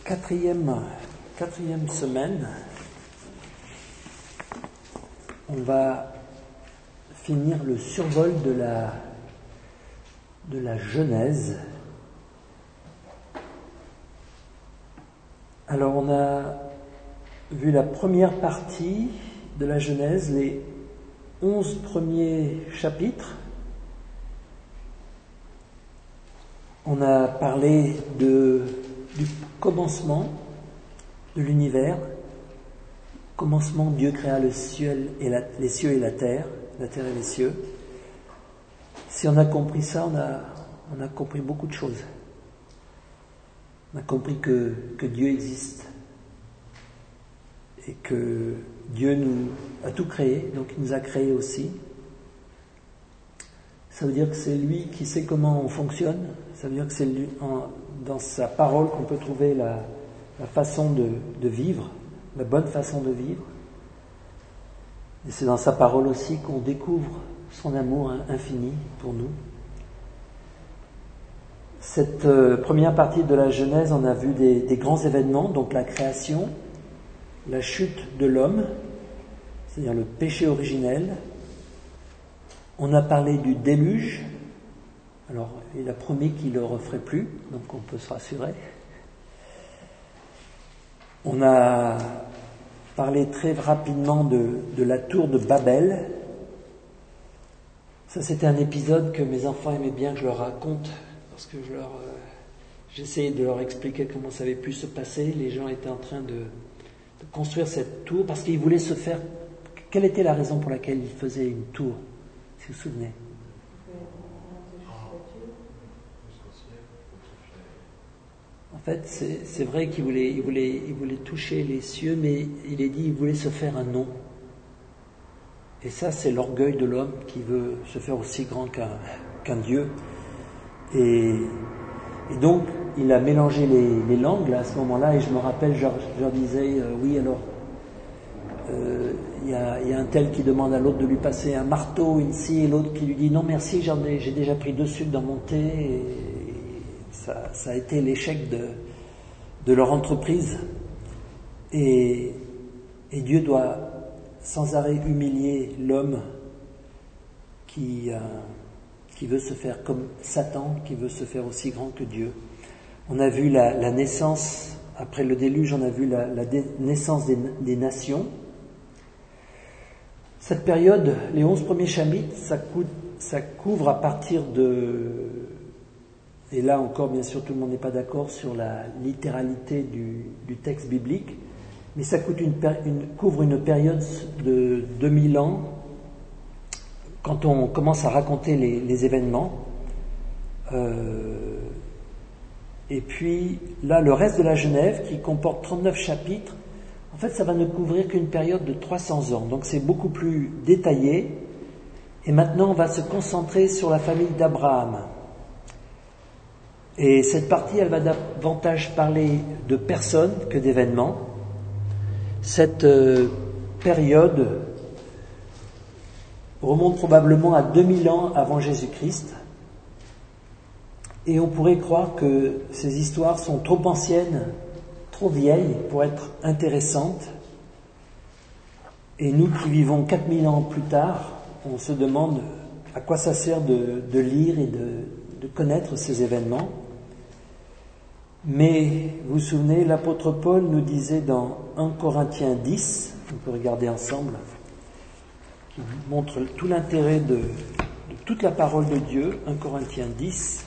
Quatrième semaine, on va finir le survol de la Genèse. Alors on a vu la première partie de la Genèse, les 11 premiers chapitres. On a parlé du commencement de l'univers. Commencement, Dieu créa les cieux et la terre et les cieux. Si on a compris ça, on a compris beaucoup de choses. On a compris que Dieu existe et que Dieu nous a tout créé, donc il nous a créés aussi. Ça veut dire que c'est lui qui sait comment on fonctionne. Ça veut dire que c'est lui, dans sa parole qu'on peut trouver la façon de vivre, la bonne façon de vivre. Et c'est dans sa parole aussi qu'on découvre son amour infini pour nous. Cette première partie de la Genèse, on a vu des grands événements, donc la création, la chute de l'homme, c'est-à-dire le péché originel. On a parlé du déluge. Alors, il a promis qu'il ne le referait plus, donc on peut se rassurer. On a parlé très rapidement de la tour de Babel. Ça, c'était un épisode que mes enfants aimaient bien que je leur raconte, parce que j'essayais de leur expliquer comment ça avait pu se passer. Les gens étaient en train de construire cette tour, parce qu'ils voulaient se faire... Quelle était la raison pour laquelle ils faisaient une tour, si vous vous souvenez? En fait, c'est vrai qu'il voulait toucher les cieux, mais il est dit qu'il voulait se faire un nom. Et ça, c'est l'orgueil de l'homme qui veut se faire aussi grand qu'un Dieu. Et donc, il a mélangé les langues là, à ce moment-là, et je me rappelle, je leur disais, oui, alors, il y a un tel qui demande à l'autre de lui passer un marteau, une scie, et l'autre qui lui dit, non merci, j'ai déjà pris 2 sucres dans mon thé, et ça a été l'échec de leur entreprise. Et Dieu doit sans arrêt humilier l'homme qui veut se faire comme Satan, qui veut se faire aussi grand que Dieu. On a vu la naissance, après le déluge, on a vu la naissance des nations. Cette période, les 11 premiers chapitres, ça couvre à partir de... Et là encore, bien sûr, tout le monde n'est pas d'accord sur la littéralité du texte biblique, mais ça couvre une période de 2000 ans, quand on commence à raconter les événements. Et puis, là, le reste de la Genèse, qui comporte 39 chapitres, en fait, ça va ne couvrir qu'une période de 300 ans. Donc, c'est beaucoup plus détaillé. Et maintenant, on va se concentrer sur la famille d'Abraham. Et cette partie, elle va davantage parler de personnes que d'événements. Cette période remonte probablement à 2000 ans avant Jésus-Christ. Et on pourrait croire que ces histoires sont trop anciennes, trop vieilles pour être intéressantes. Et nous qui vivons 4000 ans plus tard, on se demande à quoi ça sert de lire et de connaître ces événements. Mais vous vous souvenez, l'apôtre Paul nous disait dans 1 Corinthiens 10, on peut regarder ensemble, qui montre tout l'intérêt de toute la parole de Dieu, 1 Corinthiens 10,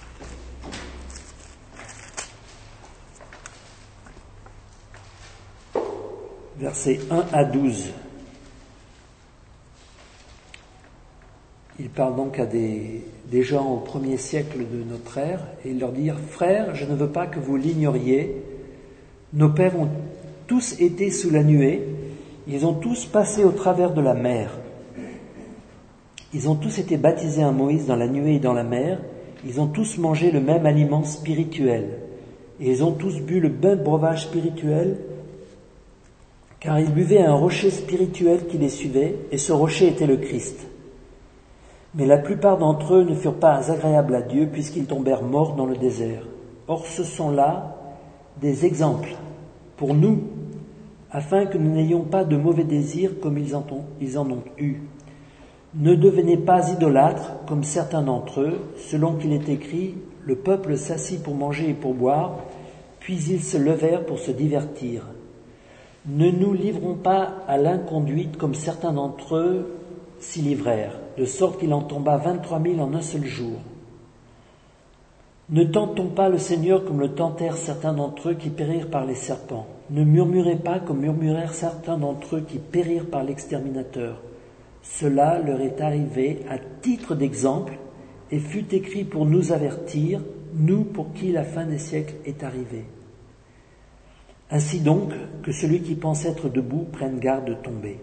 versets 1 à 12. Il parle donc à des gens au 1er siècle de notre ère, et il leur dit « Frères, je ne veux pas que vous l'ignoriez. Nos pères ont tous été sous la nuée, ils ont tous passé au travers de la mer. Ils ont tous été baptisés en Moïse dans la nuée et dans la mer, ils ont tous mangé le même aliment spirituel, et ils ont tous bu le même breuvage spirituel, car ils buvaient un rocher spirituel qui les suivait, et ce rocher était le Christ. Mais la plupart d'entre eux ne furent pas agréables à Dieu, puisqu'ils tombèrent morts dans le désert. Or ce sont là des exemples pour nous, afin que nous n'ayons pas de mauvais désirs comme ils en ont eu. Ne devenez pas idolâtres comme certains d'entre eux, selon qu'il est écrit, le peuple s'assit pour manger et pour boire, puis ils se levèrent pour se divertir. Ne nous livrons pas à l'inconduite comme certains d'entre eux s'y livrèrent, de sorte qu'il en tomba 23 000 en un seul jour. Ne tentons pas le Seigneur comme le tentèrent certains d'entre eux qui périrent par les serpents. Ne murmurez pas comme murmurèrent certains d'entre eux qui périrent par l'exterminateur. Cela leur est arrivé à titre d'exemple et fut écrit pour nous avertir, nous pour qui la fin des siècles est arrivée. Ainsi donc, que celui qui pense être debout prenne garde de tomber.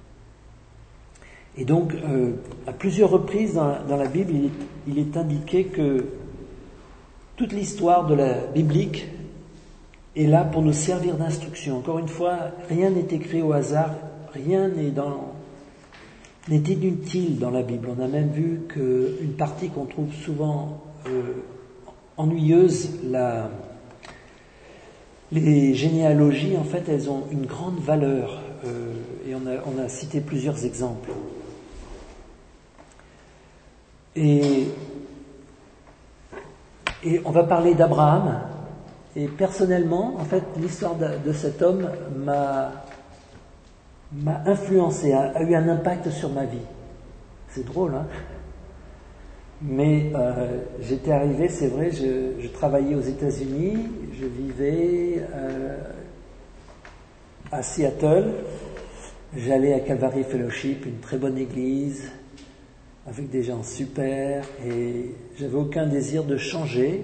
Et donc, à plusieurs reprises dans la Bible, il est indiqué que toute l'histoire de la biblique est là pour nous servir d'instruction. Encore une fois, rien n'est écrit au hasard, rien n'est inutile dans la Bible. On a même vu qu'une partie qu'on trouve souvent ennuyeuse, les généalogies, en fait, elles ont une grande valeur. Et on a cité plusieurs exemples. Et on va parler d'Abraham. Et personnellement, en fait, l'histoire de cet homme m'a influencé, a eu un impact sur ma vie. C'est drôle, hein? Mais j'étais arrivé, c'est vrai, je travaillais aux États-Unis, je vivais à Seattle, j'allais à Calvary Fellowship, une très bonne église, avec des gens super, et j'avais aucun désir de changer.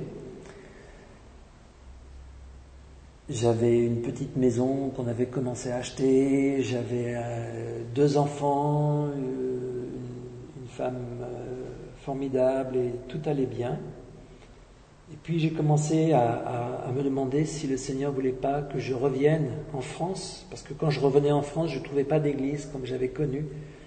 J'avais une petite maison qu'on avait commencé à acheter, j'avais 2 enfants, une femme formidable, et tout allait bien. Et puis j'ai commencé à me demander si le Seigneur voulait pas que je revienne en France, parce que quand je revenais en France, je trouvais pas d'église comme j'avais connu.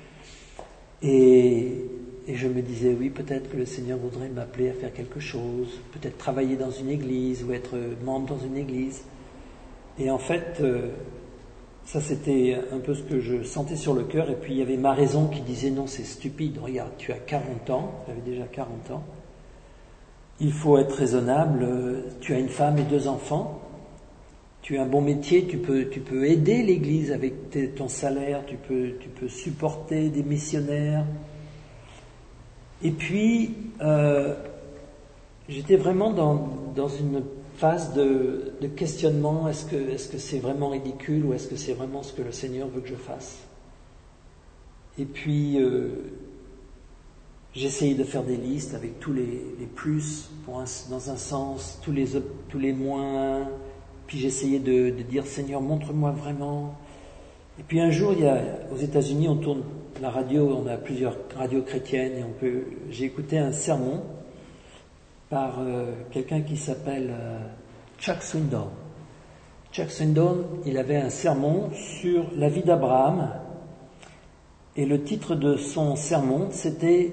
Et je me disais, oui, peut-être que le Seigneur voudrait m'appeler à faire quelque chose, peut-être travailler dans une église ou être membre dans une église. Et en fait, ça c'était un peu ce que je sentais sur le cœur. Et puis il y avait ma raison qui disait, non, c'est stupide, regarde, tu as 40 ans, j'avais déjà 40 ans. Il faut être raisonnable, tu as une femme et 2 enfants, tu as un bon métier, tu peux aider l'église avec ton salaire, tu peux supporter des missionnaires. Et puis, j'étais vraiment dans une phase de questionnement. Est-ce que c'est vraiment ridicule ou est-ce que c'est vraiment ce que le Seigneur veut que je fasse? Et puis, j'essayais de faire des listes avec tous les plus, dans un sens, tous les moins. Puis j'essayais de dire, Seigneur, montre-moi vraiment. Et puis un jour, aux États-Unis, on tourne la radio, on a plusieurs radios chrétiennes, et j'ai écouté un sermon par quelqu'un qui s'appelle Chuck Swindoll. Chuck Swindoll, il avait un sermon sur la vie d'Abraham, et le titre de son sermon, c'était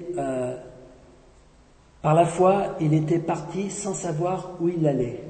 par la foi, il était parti sans savoir où il allait.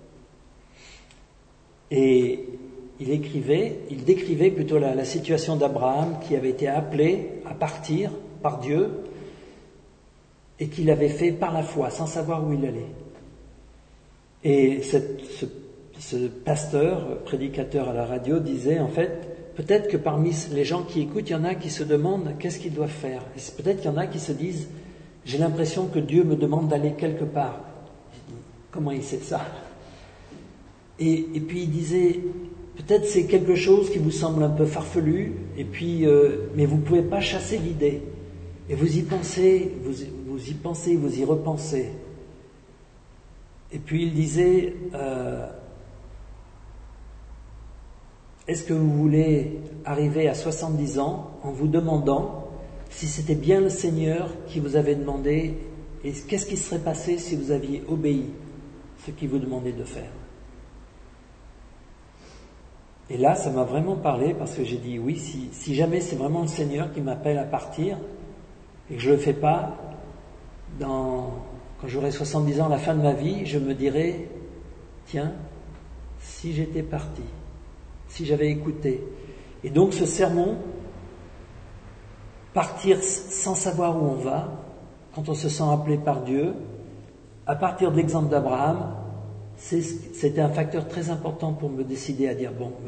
Et il décrivait plutôt la situation d'Abraham qui avait été appelé à partir par Dieu et qu'il avait fait par la foi, sans savoir où il allait. Et ce pasteur, prédicateur à la radio, disait en fait, peut-être que parmi les gens qui écoutent, il y en a qui se demandent qu'est-ce qu'ils doivent faire. Et peut-être qu'il y en a qui se disent, j'ai l'impression que Dieu me demande d'aller quelque part. Je dis, comment il sait ça? Et puis il disait, peut-être c'est quelque chose qui vous semble un peu farfelu, et puis, mais vous ne pouvez pas chasser l'idée. Et vous y pensez, vous y repensez. Et puis il disait, est-ce que vous voulez arriver à 70 ans en vous demandant si c'était bien le Seigneur qui vous avait demandé, et qu'est-ce qui serait passé si vous aviez obéi ce qu'il vous demandait de faire? Et là, ça m'a vraiment parlé parce que j'ai dit oui, si jamais c'est vraiment le Seigneur qui m'appelle à partir et que je le fais pas, quand j'aurai 70 ans à la fin de ma vie, je me dirai, tiens, si j'étais parti, si j'avais écouté. Et donc ce sermon, partir sans savoir où on va, quand on se sent appelé par Dieu, à partir de l'exemple d'Abraham, c'était un facteur très important pour me décider à dire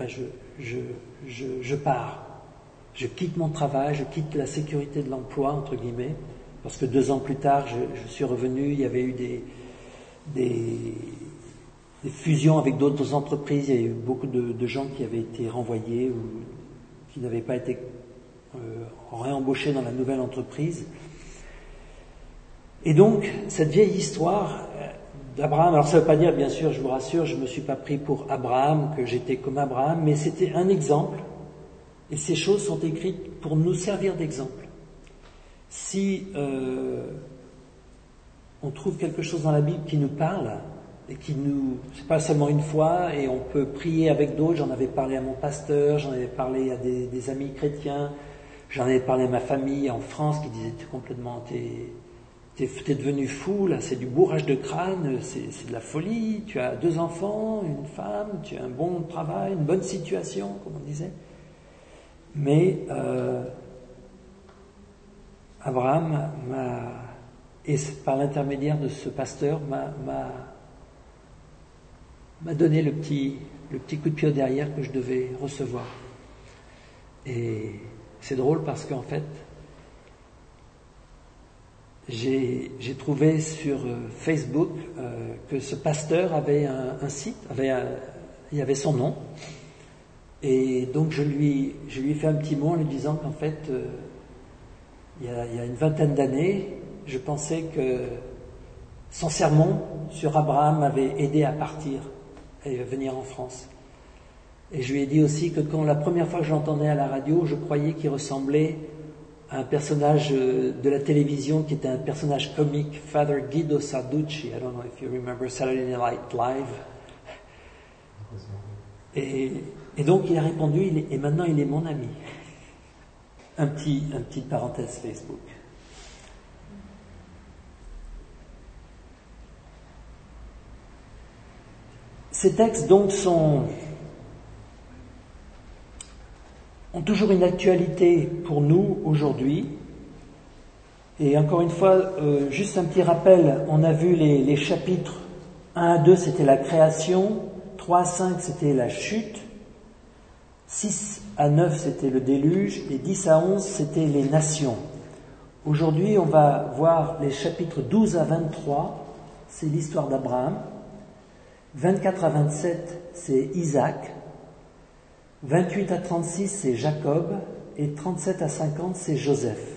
je pars, je quitte mon travail, je quitte la sécurité de l'emploi entre guillemets, parce que 2 ans plus tard, je suis revenu, il y avait eu des fusions avec d'autres entreprises, il y a eu beaucoup de gens qui avaient été renvoyés ou qui n'avaient pas été réembauchés dans la nouvelle entreprise. Et donc, cette vieille histoire d'Abraham, alors ça ne veut pas dire, bien sûr, je vous rassure, je ne me suis pas pris pour Abraham, que j'étais comme Abraham, mais c'était un exemple, et ces choses sont écrites pour nous servir d'exemple. Si on trouve quelque chose dans la Bible qui nous parle, et c'est pas seulement une fois, et on peut prier avec d'autres, j'en avais parlé à mon pasteur, j'en avais parlé à des amis chrétiens, j'en avais parlé à ma famille en France qui disait t'es devenu fou, là, c'est du bourrage de crâne, c'est de la folie, tu as 2 enfants, une femme, tu as un bon travail, une bonne situation, comme on disait. Mais Abraham et par l'intermédiaire de ce pasteur, m'a donné le petit coup de pied derrière que je devais recevoir. Et c'est drôle parce qu'en fait, j'ai trouvé sur Facebook que ce pasteur avait un site, il y avait son nom, et donc je lui ai fait un petit mot en lui disant qu'en fait, il y a une 20aine d'années, je pensais que son sermon sur Abraham m'avait aidé à partir et à venir en France. Et je lui ai dit aussi que quand la première fois que je l'entendais à la radio, je croyais qu'il ressemblait à un personnage de la télévision qui était un personnage comique, Father Guido Sarducci. I don't know if you remember Saturday Night Live. Et donc il a répondu, et maintenant il est mon ami. Un petit parenthèse Facebook. Ces textes donc ont toujours une actualité pour nous aujourd'hui. Et encore une fois, juste un petit rappel, on a vu les chapitres 1 à 2, c'était la création, 3 à 5, c'était la chute, 6 à 9, c'était le déluge, et 10 à 11, c'était les nations. Aujourd'hui, on va voir les chapitres 12 à 23, c'est l'histoire d'Abraham. 24 à 27, c'est Isaac. 28 à 36, c'est Jacob. Et 37 à 50, c'est Joseph.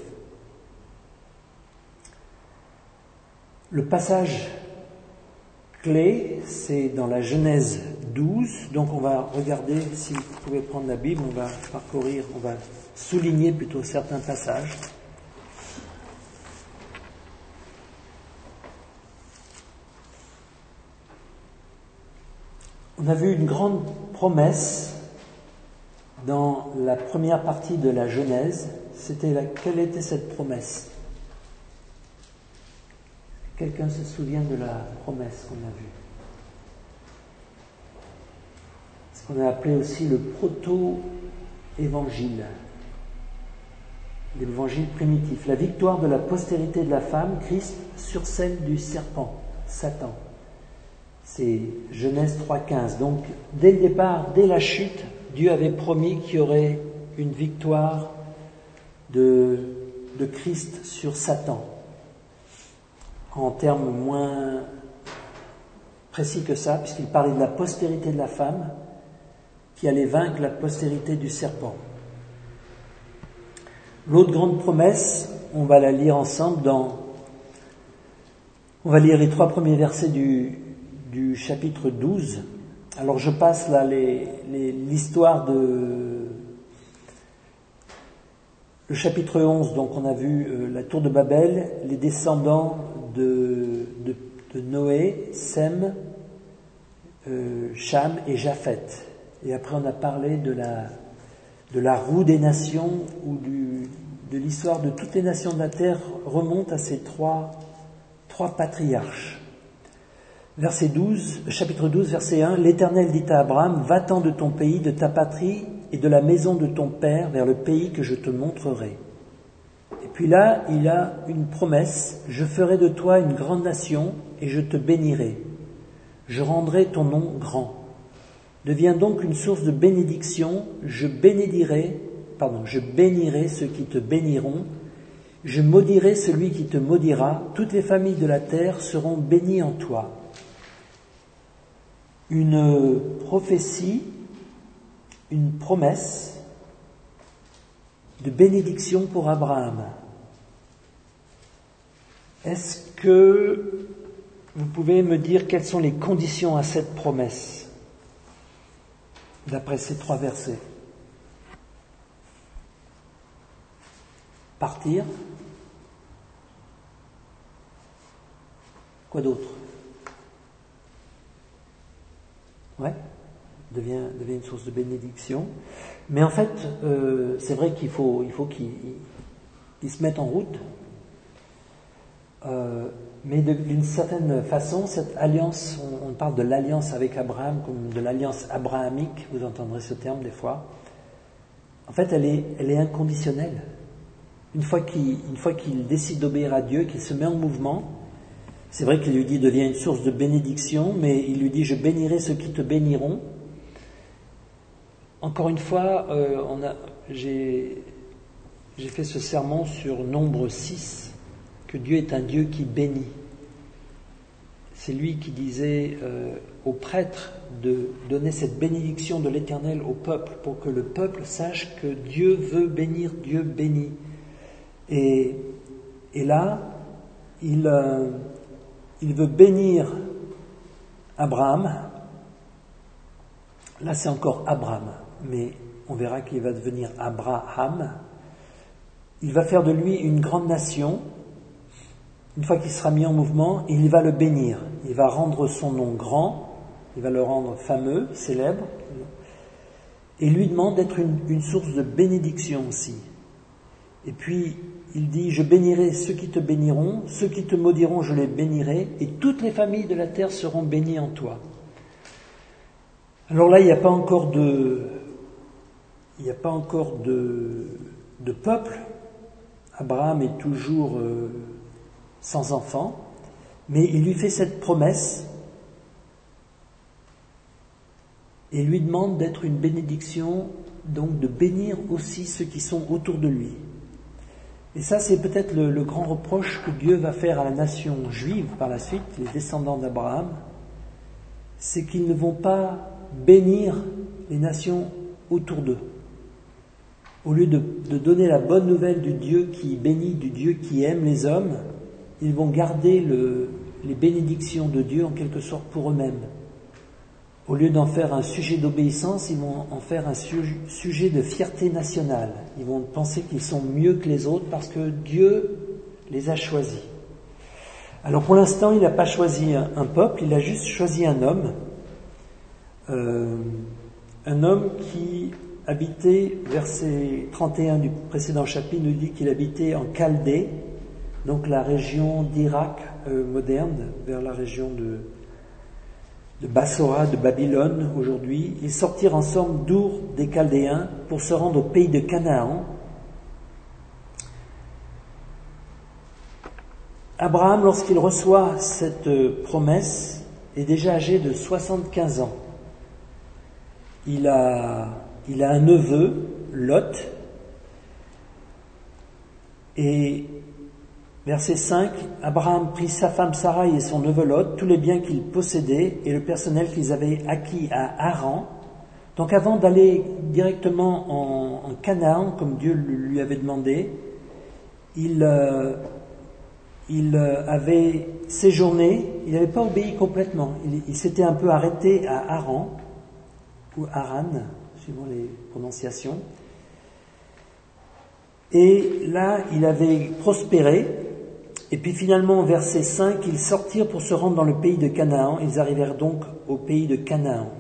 Le passage clé, c'est dans la Genèse 12. Donc on va regarder, si vous pouvez prendre la Bible, on va parcourir, on va souligner plutôt certains passages. On a vu une grande promesse dans la première partie de la Genèse. Quelle était cette promesse? Quelqu'un se souvient de la promesse qu'on a vue? Ce qu'on a appelé aussi le proto-évangile, l'évangile primitif. La victoire de la postérité de la femme, Christ, sur celle du serpent, Satan. C'est Genèse 3,15. Donc, dès le départ, dès la chute, Dieu avait promis qu'il y aurait une victoire de Christ sur Satan. En termes moins précis que ça, puisqu'il parlait de la postérité de la femme qui allait vaincre la postérité du serpent. L'autre grande promesse, on va la lire ensemble on va lire les 3 premiers versets du chapitre 12. Alors je passe là l'histoire le chapitre 11, donc on a vu la tour de Babel, les descendants de Noé, Sem, Cham et Japheth. Et après on a parlé de la roue des nations, où de l'histoire de toutes les nations de la terre remonte à ces trois patriarches. chapitre 12, verset 1, « L'Éternel dit à Abraham, va-t'en de ton pays, de ta patrie et de la maison de ton père vers le pays que je te montrerai. » Et puis là, il a une promesse, « Je ferai de toi une grande nation et je te bénirai. Je rendrai ton nom grand. Deviens donc une source de bénédiction, je bénirai ceux qui te béniront, je maudirai celui qui te maudira, toutes les familles de la terre seront bénies en toi. » Une prophétie, une promesse de bénédiction pour Abraham. Est-ce que vous pouvez me dire quelles sont les conditions à cette promesse, d'après ces 3 versets? Partir. Quoi d'autre? Ouais, devient une source de bénédiction. Mais en fait, c'est vrai qu'il faut qu'il se mette en route. Mais d'une certaine façon, cette alliance, on parle de l'alliance avec Abraham comme de l'alliance abrahamique, vous entendrez ce terme des fois. En fait, elle est inconditionnelle. Une fois qu'il décide d'obéir à Dieu, qu'il se met en mouvement, c'est vrai qu'il lui dit deviens une source de bénédiction, mais il lui dit je bénirai ceux qui te béniront. Encore une fois, j'ai fait ce sermon sur Nombre 6, que Dieu est un Dieu qui bénit. C'est lui qui disait aux prêtres de donner cette bénédiction de l'Éternel au peuple, pour que le peuple sache que Dieu veut bénir, Dieu bénit. Et là, il veut bénir Abraham. Là, c'est encore Abraham, mais on verra qu'il va devenir Abraham. Il va faire de lui une grande nation. Une fois qu'il sera mis en mouvement, il va le bénir. Il va rendre son nom grand, il va le rendre fameux, célèbre, et lui demande d'être une source de bénédiction aussi. Et puis, il dit, je bénirai ceux qui te béniront, ceux qui te maudiront, je les bénirai, et toutes les familles de la terre seront bénies en toi. Alors là, il n'y a pas encore de peuple. Abraham est toujours sans enfant, mais il lui fait cette promesse et lui demande d'être une bénédiction, donc de bénir aussi ceux qui sont autour de lui. Et ça, c'est peut-être le grand reproche que Dieu va faire à la nation juive par la suite, les descendants d'Abraham, c'est qu'ils ne vont pas bénir les nations autour d'eux. Au lieu de donner la bonne nouvelle du Dieu qui bénit, du Dieu qui aime les hommes, ils vont garder les bénédictions de Dieu en quelque sorte pour eux-mêmes. Au lieu d'en faire un sujet d'obéissance, ils vont en faire un sujet de fierté nationale. Ils vont penser qu'ils sont mieux que les autres parce que Dieu les a choisis. Alors pour l'instant, il n'a pas choisi un peuple, il a juste choisi un homme. Un homme qui habitait, verset 31 du précédent chapitre nous dit qu'il habitait en Chaldée, donc la région d'Irak moderne, vers la région de Bassora, de Babylone aujourd'hui. Ils sortirent ensemble d'Our des Chaldéens pour se rendre au pays de Canaan. Abraham, lorsqu'il reçoit cette promesse, est déjà âgé de 75 ans. Il a un neveu, Lot, et verset 5, Abraham prit sa femme Sarai et son neveu Lot, tous les biens qu'ils possédaient et le personnel qu'ils avaient acquis à Haran. Donc avant d'aller directement en Canaan, comme Dieu lui avait demandé, il avait séjourné, il n'avait pas obéi complètement. Il s'était un peu arrêté à Haran, ou Haran, suivant les prononciations. Et là, il avait prospéré. Et puis finalement, verset 5, ils sortirent pour se rendre dans le pays de Canaan. Ils arrivèrent donc au pays de Canaan.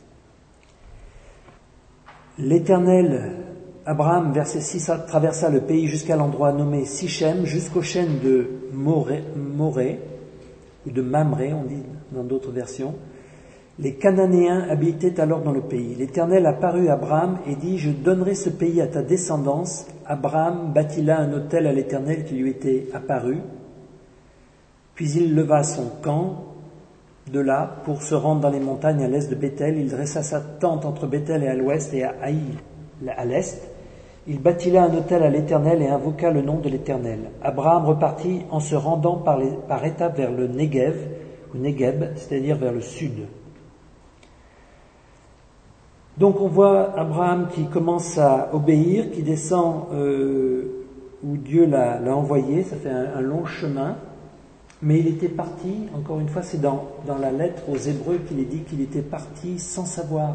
L'Éternel, Abraham, verset 6, traversa le pays jusqu'à l'endroit nommé Sichem, jusqu'aux chênes de Morée, ou de Mamré, on dit dans d'autres versions. Les Cananéens habitaient alors dans le pays. L'Éternel apparut à Abraham et dit, « Je donnerai ce pays à ta descendance. » Abraham bâtit là un autel à l'Éternel qui lui était apparu. Puis il leva son camp de là pour se rendre dans les montagnes à l'est de Béthel. Il dressa sa tente entre Béthel et à l'ouest et à Haï à l'est. Il bâtit là un autel à l'Éternel et invoqua le nom de l'Éternel. Abraham repartit en se rendant par étapes vers le Negev, ou Negeb, c'est-à-dire vers le sud. Donc on voit Abraham qui commence à obéir, qui descend où Dieu l'a envoyé, ça fait un long chemin, mais il était parti, encore une fois c'est dans la lettre aux Hébreux qu'il est dit qu'il était parti sans savoir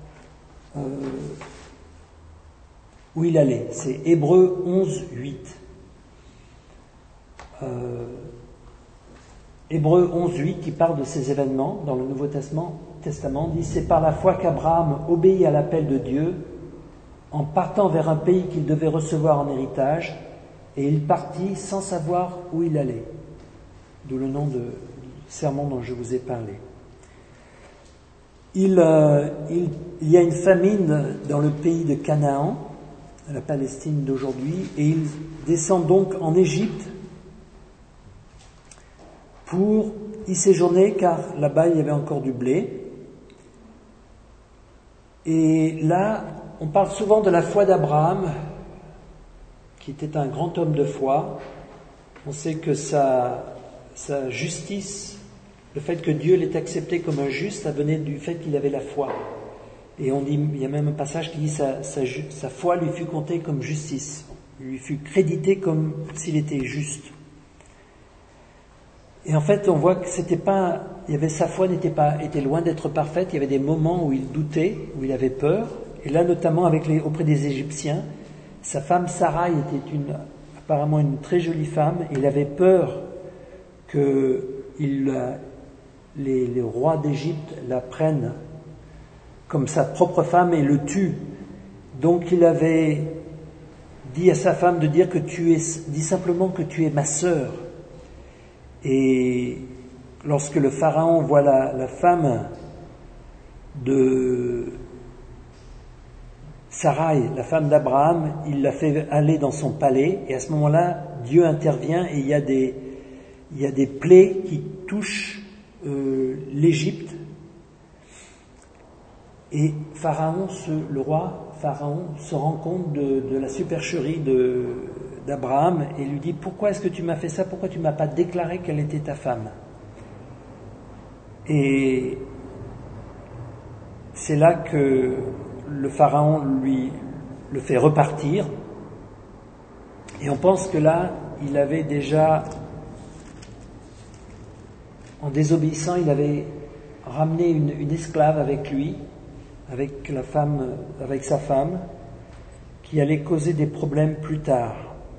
où il allait. C'est Hébreux 11, 8. Hébreux 11, 8 qui parle de ces événements dans le Nouveau Testament dit « C'est par la foi qu'Abraham obéit à l'appel de Dieu en partant vers un pays qu'il devait recevoir en héritage, et il partit sans savoir où il allait. » D'où le nom du sermon dont je vous ai parlé. Il y a une famine dans le pays de Canaan, la Palestine d'aujourd'hui, et il descend donc en Égypte pour y séjourner, car là-bas il y avait encore du blé. Et là, on parle souvent de la foi d'Abraham, qui était un grand homme de foi. On sait que sa justice, le fait que Dieu l'ait accepté comme un juste, ça venait du fait qu'il avait la foi. Et on dit, il y a même un passage qui dit sa foi lui fut comptée comme justice, lui fut créditée comme s'il était juste. Et en fait, on voit que sa foi était loin d'être parfaite. Il y avait des moments où il doutait, où il avait peur. Et là, notamment auprès des Égyptiens, sa femme Sarai était apparemment une très jolie femme. Et il avait peur que les rois d'Égypte la prennent comme sa propre femme et le tuent. Donc il avait dit à sa femme de dire dis simplement que tu es ma sœur. Et lorsque le pharaon voit la femme de Sarai, la femme d'Abraham, il la fait aller dans son palais, et à ce moment-là, Dieu intervient et il y a des plaies qui touchent l'Égypte. Et le roi Pharaon se rend compte de la supercherie d'Abraham et lui dit « Pourquoi est-ce que tu m'as fait ça ? Pourquoi tu ne m'as pas déclaré qu'elle était ta femme ?» Et c'est là que le Pharaon le fait repartir. Et on pense que là, il avait déjà, en désobéissant, il avait ramené une esclave avec lui, avec sa femme, qui allait causer des problèmes plus tard.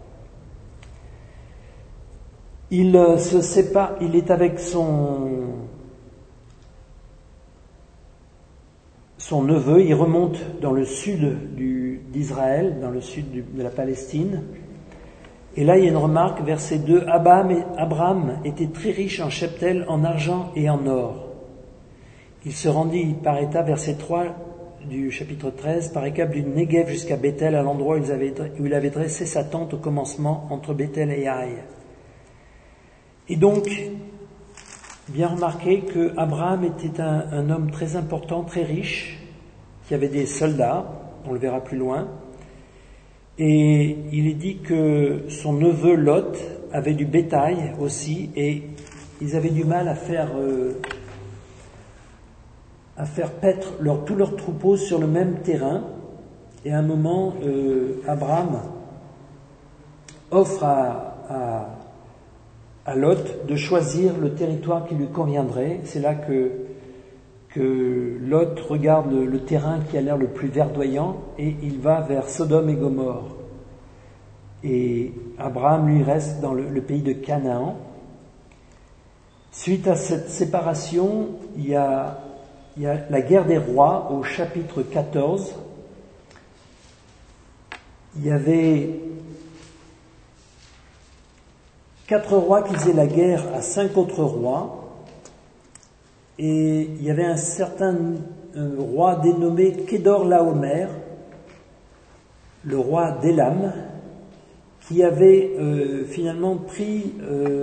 Il se sépare, il est avec son neveu, il remonte dans le sud d'Israël, dans le sud de la Palestine. Et là, il y a une remarque, verset 2, Abraham était très riche en cheptel, en argent et en or. Il se rendit par étapes, verset 3 du chapitre 13, par étapes du Negev jusqu'à Béthel, à l'endroit où il avait dressé sa tente au commencement, entre Béthel et Haï. Et donc, bien remarquer que Abraham était un homme très important, très riche, qui avait des soldats, on le verra plus loin. Et il est dit que son neveu Lot avait du bétail aussi, et ils avaient du mal à faire paître tous leurs troupeaux sur le même terrain. Et à un moment, Abraham offre à Lot de choisir le territoire qui lui conviendrait. C'est là que Lot regarde le terrain qui a l'air le plus verdoyant et il va vers Sodome et Gomorrhe. Et Abraham, lui, reste dans le pays de Canaan. Suite à cette séparation, il y a la guerre des rois au chapitre 14. Il y avait 4 rois qui faisaient la guerre à 5 autres rois. et il y avait un certain roi dénommé Kedorlaomer, le roi d'Élam, qui avait finalement pris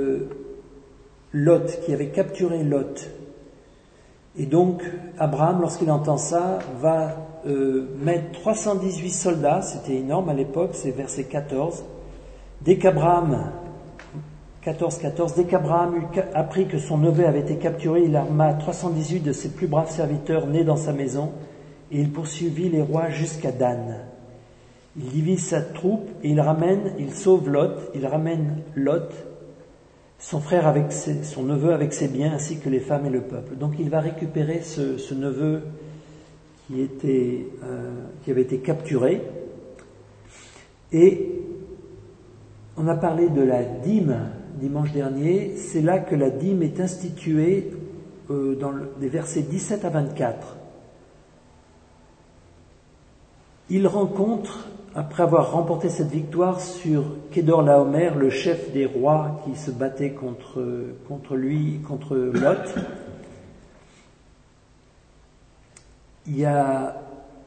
Lot, qui avait capturé Lot. Et donc Abraham, lorsqu'il entend ça, va mettre 318 soldats, c'était énorme à l'époque, c'est verset 14. Dès qu'Abraham apprit que son neveu avait été capturé, il arma 318 de ses plus braves serviteurs nés dans sa maison, et il poursuivit les rois jusqu'à Dan. Il divise sa troupe et il sauve Lot, il ramène Lot, son frère avec son neveu avec ses biens, ainsi que les femmes et le peuple. Donc il va récupérer ce neveu qui avait été capturé. Et on a parlé de la dîme dimanche dernier. C'est là que la dîme est instituée dans les versets 17 à 24. Il rencontre, après avoir remporté cette victoire sur Kedorlaomer, le chef des rois qui se battait contre Lot, il y a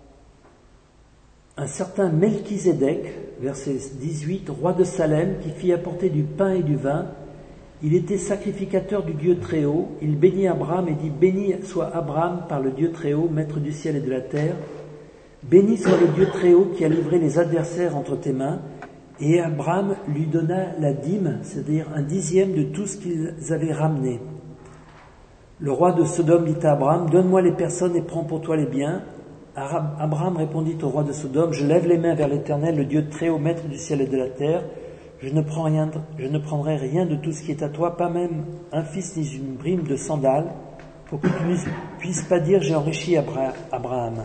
un certain Melchizedek, verset 18, roi de Salem, qui fit apporter du pain et du vin. Il était sacrificateur du Dieu Très-Haut. Il bénit Abraham et dit: béni soit Abraham par le Dieu Très-Haut, maître du ciel et de la terre. Béni soit le Dieu Très-Haut qui a livré les adversaires entre tes mains. Et Abraham lui donna la dîme, c'est-à-dire un dixième de tout ce qu'ils avaient ramené. Le roi de Sodome dit à Abraham: donne-moi les personnes et prends pour toi les biens. Abraham répondit au roi de Sodome: je lève les mains vers l'Éternel, le Dieu Très-Haut, maître du ciel et de la terre. Je ne prendrai rien de tout ce qui est à toi, pas même un fils ni une brime de sandales, pour que tu ne puisses pas dire: j'ai enrichi Abraham.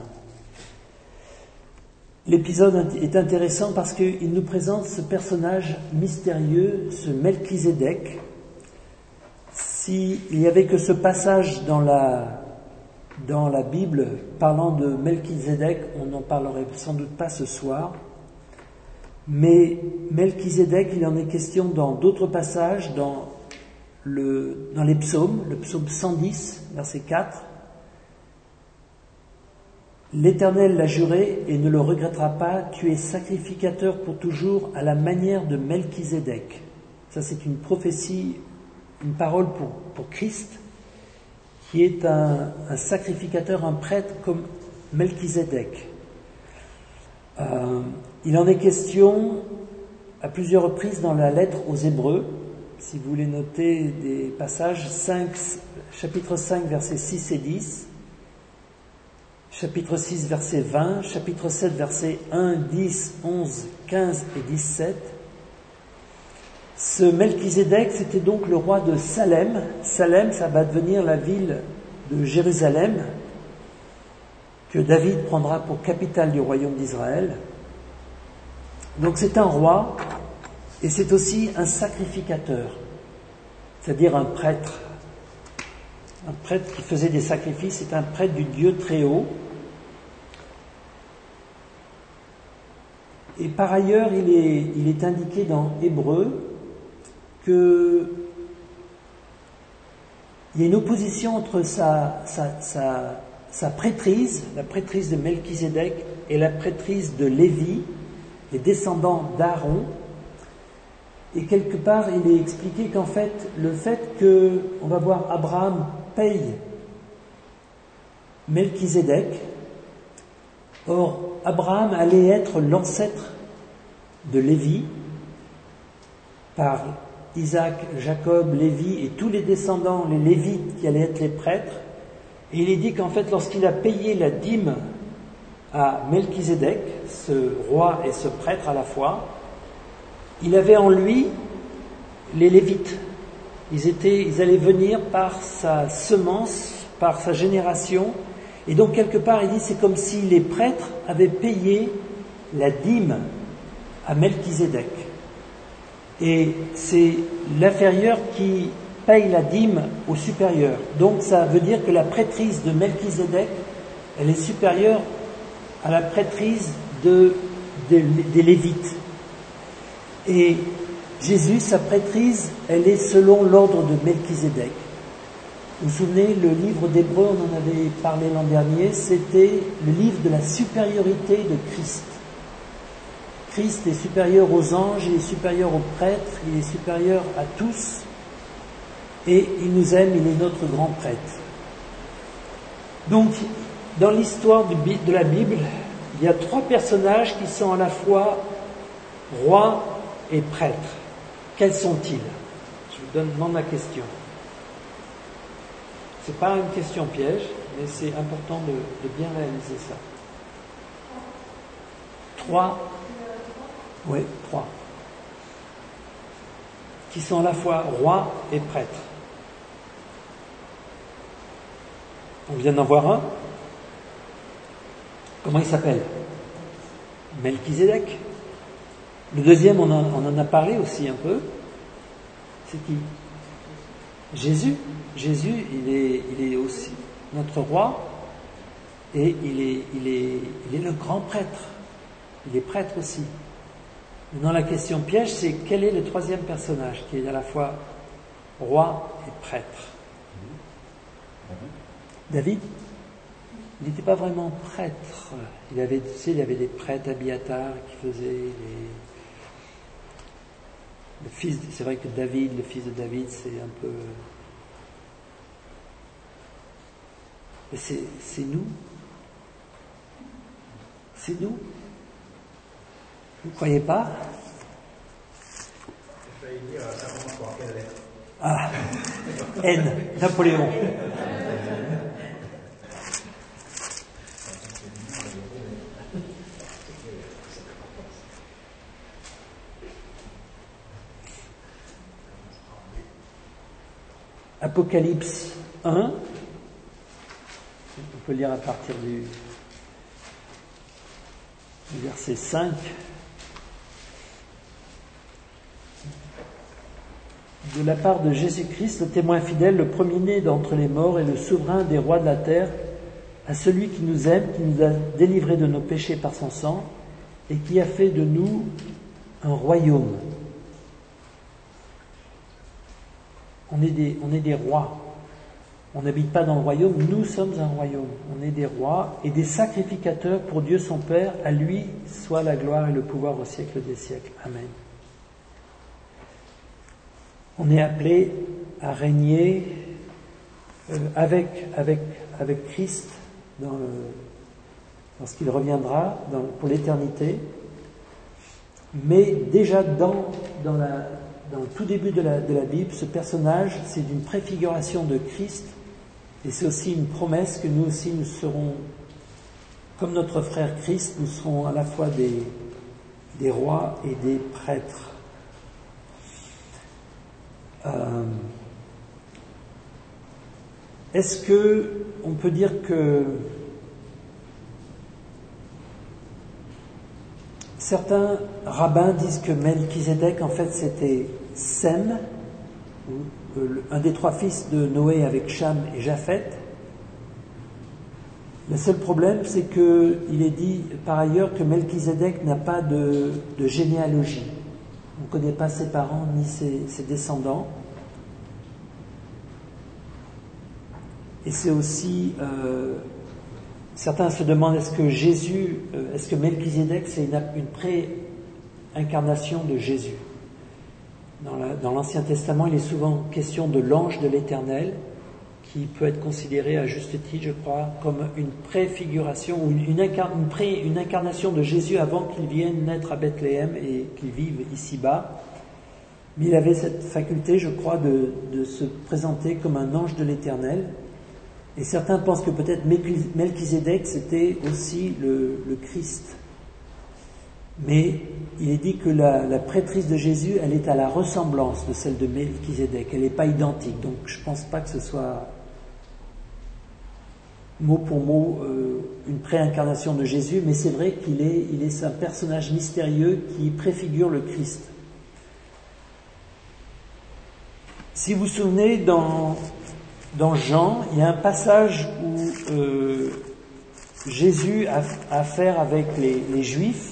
L'épisode est intéressant parce qu'il nous présente ce personnage mystérieux, ce Melchizedek. S'il n'y avait que ce passage dans la Bible parlant de Melchizedek, on n'en parlerait sans doute pas ce soir. Mais Melchizedek, il en est question dans d'autres passages, dans les psaumes, le psaume 110, verset 4. L'Éternel l'a juré et ne le regrettera pas, tu es sacrificateur pour toujours à la manière de Melchizedek. Ça, c'est une prophétie, une parole pour Christ, qui est un sacrificateur, un prêtre comme Melchizedek. Il en est question à plusieurs reprises dans la lettre aux Hébreux. Si vous voulez noter des passages, chapitre 5, versets 6 et 10, chapitre 6, verset 20, chapitre 7, versets 1, 10, 11, 15 et 17. Ce Melchizedek, c'était donc le roi de Salem. Salem, ça va devenir la ville de Jérusalem, que David prendra pour capitale du royaume d'Israël. Donc c'est un roi, et c'est aussi un sacrificateur, c'est-à-dire un prêtre. Un prêtre qui faisait des sacrifices, c'est un prêtre du Dieu Très-Haut. Et par ailleurs, il est indiqué dans Hébreux qu'il y a une opposition entre sa prêtrise, la prêtrise de Melchizedek, et la prêtrise de Lévi, les descendants d'Aaron. Et quelque part, il est expliqué qu'en fait, le fait que, on va voir, Abraham paye Melchizedek, or Abraham allait être l'ancêtre de Lévi, par Isaac, Jacob, Lévi et tous les descendants, les Lévites qui allaient être les prêtres. Et il est dit qu'en fait, lorsqu'il a payé la dîme à Melchizedek, ce roi et ce prêtre à la fois, il avait en lui les Lévites. Ils allaient venir par sa semence, par sa génération. Et donc, quelque part, il dit, c'est comme si les prêtres avaient payé la dîme à Melchizedek. Et c'est l'inférieur qui paye la dîme au supérieur. Donc, ça veut dire que la prêtrise de Melchizedek, elle est supérieure à la prêtrise des Lévites. Et Jésus, sa prêtrise, elle est selon l'ordre de Melchizedek. Vous vous souvenez, le livre d'Hébreux, on en avait parlé l'an dernier, c'était le livre de la supériorité de Christ. Christ est supérieur aux anges, il est supérieur aux prêtres, il est supérieur à tous, et il nous aime, il est notre grand prêtre. Donc, dans l'histoire de la Bible, il y a 3 personnages qui sont à la fois rois et prêtres. Quels sont-ils? Je vous demande la question. Ce n'est pas une question piège, mais c'est important de bien réaliser ça. 3. Oui, 3. Qui sont à la fois rois et prêtres. On vient d'en voir un. Comment il s'appelle? Melchizedek. Le deuxième, on en a parlé aussi un peu. C'est qui? Jésus. Jésus, il est aussi notre roi et il est le grand prêtre. Il est prêtre aussi. Maintenant, la question piège, c'est quel est le 3e personnage qui est à la fois roi et prêtre? David? Il n'était pas vraiment prêtre. Il y avait des prêtres Abiatar qui faisaient le fils. C'est vrai que David, le fils de David, c'est un peu. Mais c'est nous. C'est nous. Vous ne croyez pas? J'ai failli dire, ça commence par quelle lettre? Ah, N, Napoléon. Apocalypse 1, on peut lire à partir du verset 5. De la part de Jésus-Christ, le témoin fidèle, le premier-né d'entre les morts et le souverain des rois de la terre, à celui qui nous aime, qui nous a délivrés de nos péchés par son sang et qui a fait de nous un royaume. On est des rois. On n'habite pas dans le royaume, nous sommes un royaume. On est des rois et des sacrificateurs pour Dieu son Père. À lui soit la gloire et le pouvoir au siècle des siècles. Amen. On est appelé à régner avec Christ lorsqu'il reviendra pour l'éternité. Mais déjà dans le tout début de la Bible, ce personnage, c'est une préfiguration de Christ et c'est aussi une promesse que nous aussi, nous serons, comme notre frère Christ, nous serons à la fois des rois et des prêtres. Est-ce que on peut dire que certains rabbins disent que Melchizedek, en fait, c'était Sem, un des 3 fils de Noé avec Cham et Japheth. Le seul problème, c'est qu'il est dit par ailleurs que Melchizedek n'a pas de généalogie. On ne connaît pas ses parents ni ses descendants. Et c'est aussi... certains se demandent est-ce que Melchizedek c'est une pré-incarnation de Jésus. Dans l'Ancien Testament, il est souvent question de l'ange de l'Éternel, qui peut être considéré à juste titre, je crois, comme une préfiguration ou une incarnation de Jésus avant qu'il vienne naître à Bethléem et qu'il vive ici-bas. Mais il avait cette faculté, je crois, de se présenter comme un ange de l'Éternel. Et certains pensent que peut-être Melchizedek, c'était aussi le Christ. Mais il est dit que la prêtrise de Jésus, elle est à la ressemblance de celle de Melchizedek. Elle n'est pas identique. Donc je ne pense pas que ce soit mot pour mot une préincarnation de Jésus, mais c'est vrai qu'il est un personnage mystérieux qui préfigure le Christ. Si vous vous souvenez, dans Jean, il y a un passage où Jésus a affaire avec les Juifs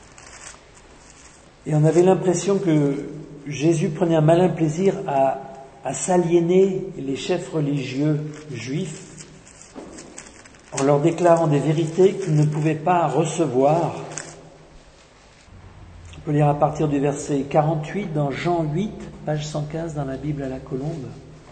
et on avait l'impression que Jésus prenait un malin plaisir à à s'aliéner les chefs religieux juifs en leur déclarant des vérités qu'ils ne pouvaient pas recevoir. On peut lire à partir du verset 48 dans Jean 8, page 115 dans la Bible à la Colombe.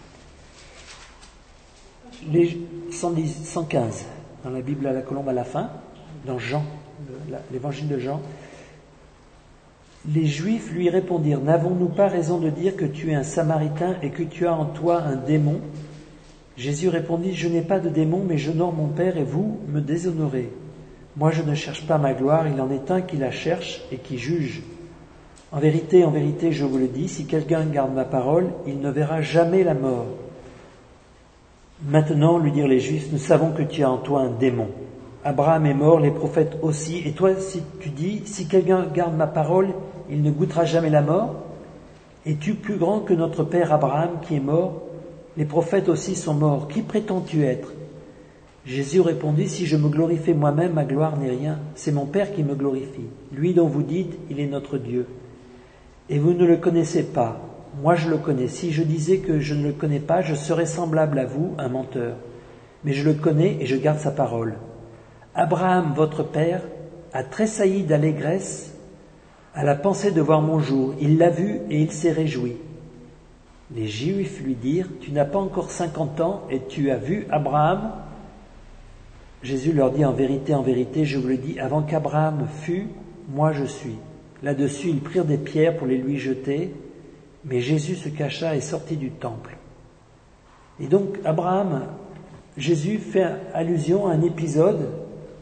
115 dans la Bible à la Colombe à la fin, dans Jean, l'évangile de Jean. Les Juifs lui répondirent: n'avons-nous pas raison de dire que tu es un Samaritain et que tu as en toi un démon? Jésus répondit: je n'ai pas de démon, mais j'honore mon Père et vous me déshonorez. Moi je ne cherche pas ma gloire, il en est un qui la cherche et qui juge. En vérité, je vous le dis, si quelqu'un garde ma parole, il ne verra jamais la mort. Maintenant, lui dirent les Juifs, nous savons que tu as en toi un démon. Abraham est mort, les prophètes aussi, et toi, si tu dis, si quelqu'un garde ma parole, il ne goûtera jamais la mort? Es-tu plus grand que notre père Abraham qui est mort? Les prophètes aussi sont morts. Qui prétends-tu être? Jésus répondit: si je me glorifie moi-même, ma gloire n'est rien. C'est mon Père qui me glorifie. Lui dont vous dites, il est notre Dieu. Et vous ne le connaissez pas. Moi je le connais. Si je disais que je ne le connais pas, je serais semblable à vous, un menteur. Mais je le connais et je garde sa parole. Abraham, votre père, a tressailli d'allégresse à la pensée de voir mon jour. Il l'a vu et il s'est réjoui. Les Juifs lui dirent: tu n'as pas encore 50 ans et tu as vu Abraham? Jésus leur dit: en vérité, je vous le dis, avant qu'Abraham fût, moi je suis. Là-dessus, ils prirent des pierres pour les lui jeter, mais Jésus se cacha et sortit du temple. Et donc, Jésus fait allusion à un épisode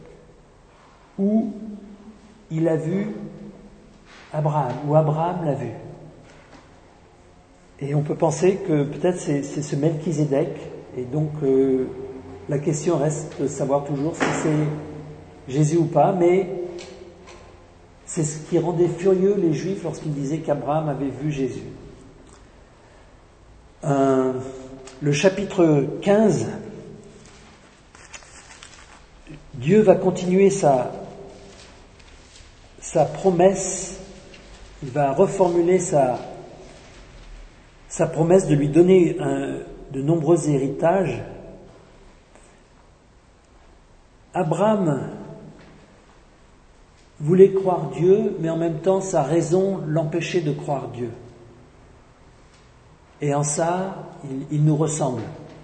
où il a vu Abraham, où Abraham l'a vu. Et on peut penser que peut-être c'est ce Melchizedek, et donc la question reste de savoir toujours si c'est Jésus ou pas, mais c'est ce qui rendait furieux les Juifs lorsqu'ils disaient qu'Abraham avait vu Jésus. Le chapitre 15, Dieu va continuer sa promesse, il va reformuler sa promesse de lui donner de nombreux héritages. Abraham voulait croire Dieu, mais en même temps sa raison l'empêchait de croire Dieu. Et en ça, il nous ressemble.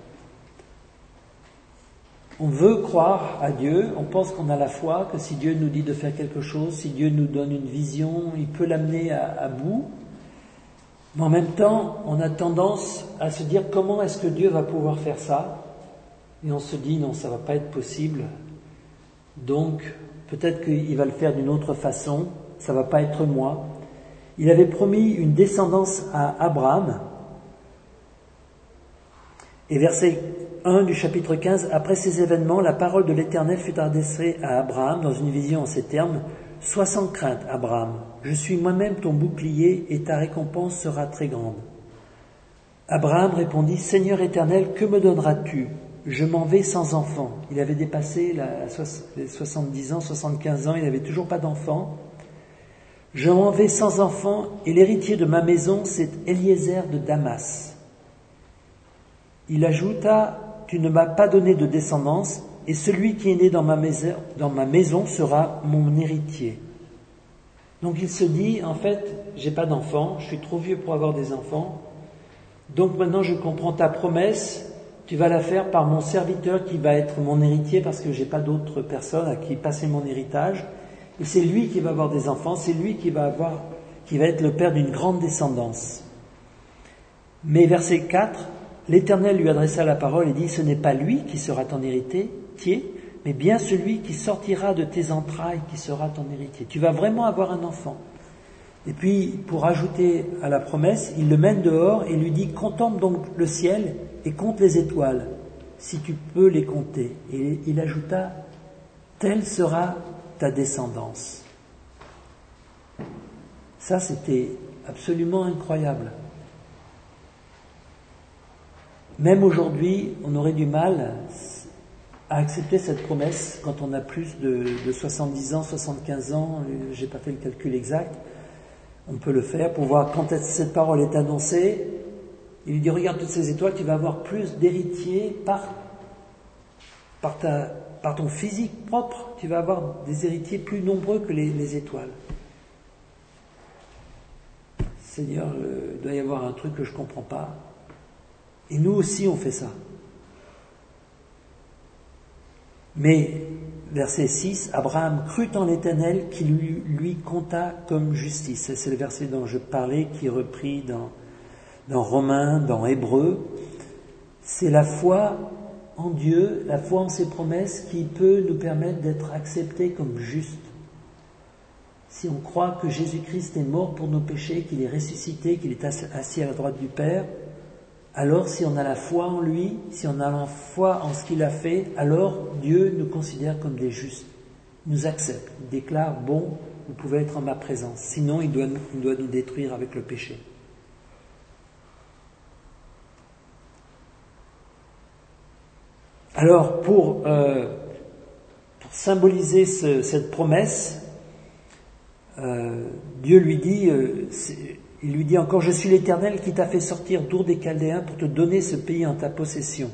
On veut croire à Dieu, on pense qu'on a la foi, que si Dieu nous dit de faire quelque chose, si Dieu nous donne une vision, il peut l'amener à bout. Mais en même temps, on a tendance à se dire: comment est-ce que Dieu va pouvoir faire ça? Et on se dit: non, ça va pas être possible. Donc, peut-être qu'il va le faire d'une autre façon, ça va pas être moi. Il avait promis une descendance à Abraham. Et verset 1 du chapitre 15, après ces événements, la parole de l'Éternel fut adressée à Abraham dans une vision en ces termes: sois sans crainte, Abraham, je suis moi-même ton bouclier et ta récompense sera très grande. Abraham répondit: Seigneur Éternel, que me donneras-tu? Je m'en vais sans enfant. Il avait dépassé les 70 ans, 75 ans, il n'avait toujours pas d'enfant. Je m'en vais sans enfant et l'héritier de ma maison, c'est Eliezer de Damas. Il ajouta: tu ne m'as pas donné de descendance et celui qui est né dans ma maison sera mon héritier. Donc il se dit: en fait, j'ai pas d'enfant, je suis trop vieux pour avoir des enfants. Donc maintenant je comprends ta promesse, tu vas la faire par mon serviteur qui va être mon héritier parce que j'ai pas d'autres personnes à qui passer mon héritage. Et c'est lui qui va avoir des enfants, c'est lui qui va être le père d'une grande descendance. Mais verset 4, l'Éternel lui adressa la parole et dit: ce n'est pas lui qui sera ton héritier, mais bien celui qui sortira de tes entrailles qui sera ton héritier. Tu vas vraiment avoir un enfant. Et puis, pour ajouter à la promesse, il le mène dehors et lui dit: contemple donc le ciel et compte les étoiles, si tu peux les compter. Et il ajouta: telle sera ta descendance. Ça, c'était absolument incroyable. Même aujourd'hui, on aurait du mal à accepter cette promesse quand on a plus de 70 ans, 75 ans, j'ai pas fait le calcul exact. On peut le faire pour voir quand cette parole est annoncée. Il lui dit, regarde toutes ces étoiles, tu vas avoir plus d'héritiers par ton physique propre, tu vas avoir des héritiers plus nombreux que les étoiles. Seigneur, il doit y avoir un truc que je ne comprends pas. Et nous aussi, on fait ça. Mais, verset 6, Abraham crut en l'Éternel qui lui compta comme justice. C'est le verset dont je parlais, qui est repris dans Romains, dans Hébreux. C'est la foi en Dieu, la foi en ses promesses qui peut nous permettre d'être acceptés comme justes. Si on croit que Jésus-Christ est mort pour nos péchés, qu'il est ressuscité, qu'il est assis à la droite du Père, alors si on a la foi en lui, si on a la foi en ce qu'il a fait, alors Dieu nous considère comme des justes. Il nous accepte, il déclare, bon, vous pouvez être en ma présence. Sinon, il doit nous détruire avec le péché. Alors, pour symboliser cette promesse, Dieu lui dit, il lui dit encore, je suis l'Éternel qui t'a fait sortir d'Our des Chaldéens pour te donner ce pays en ta possession.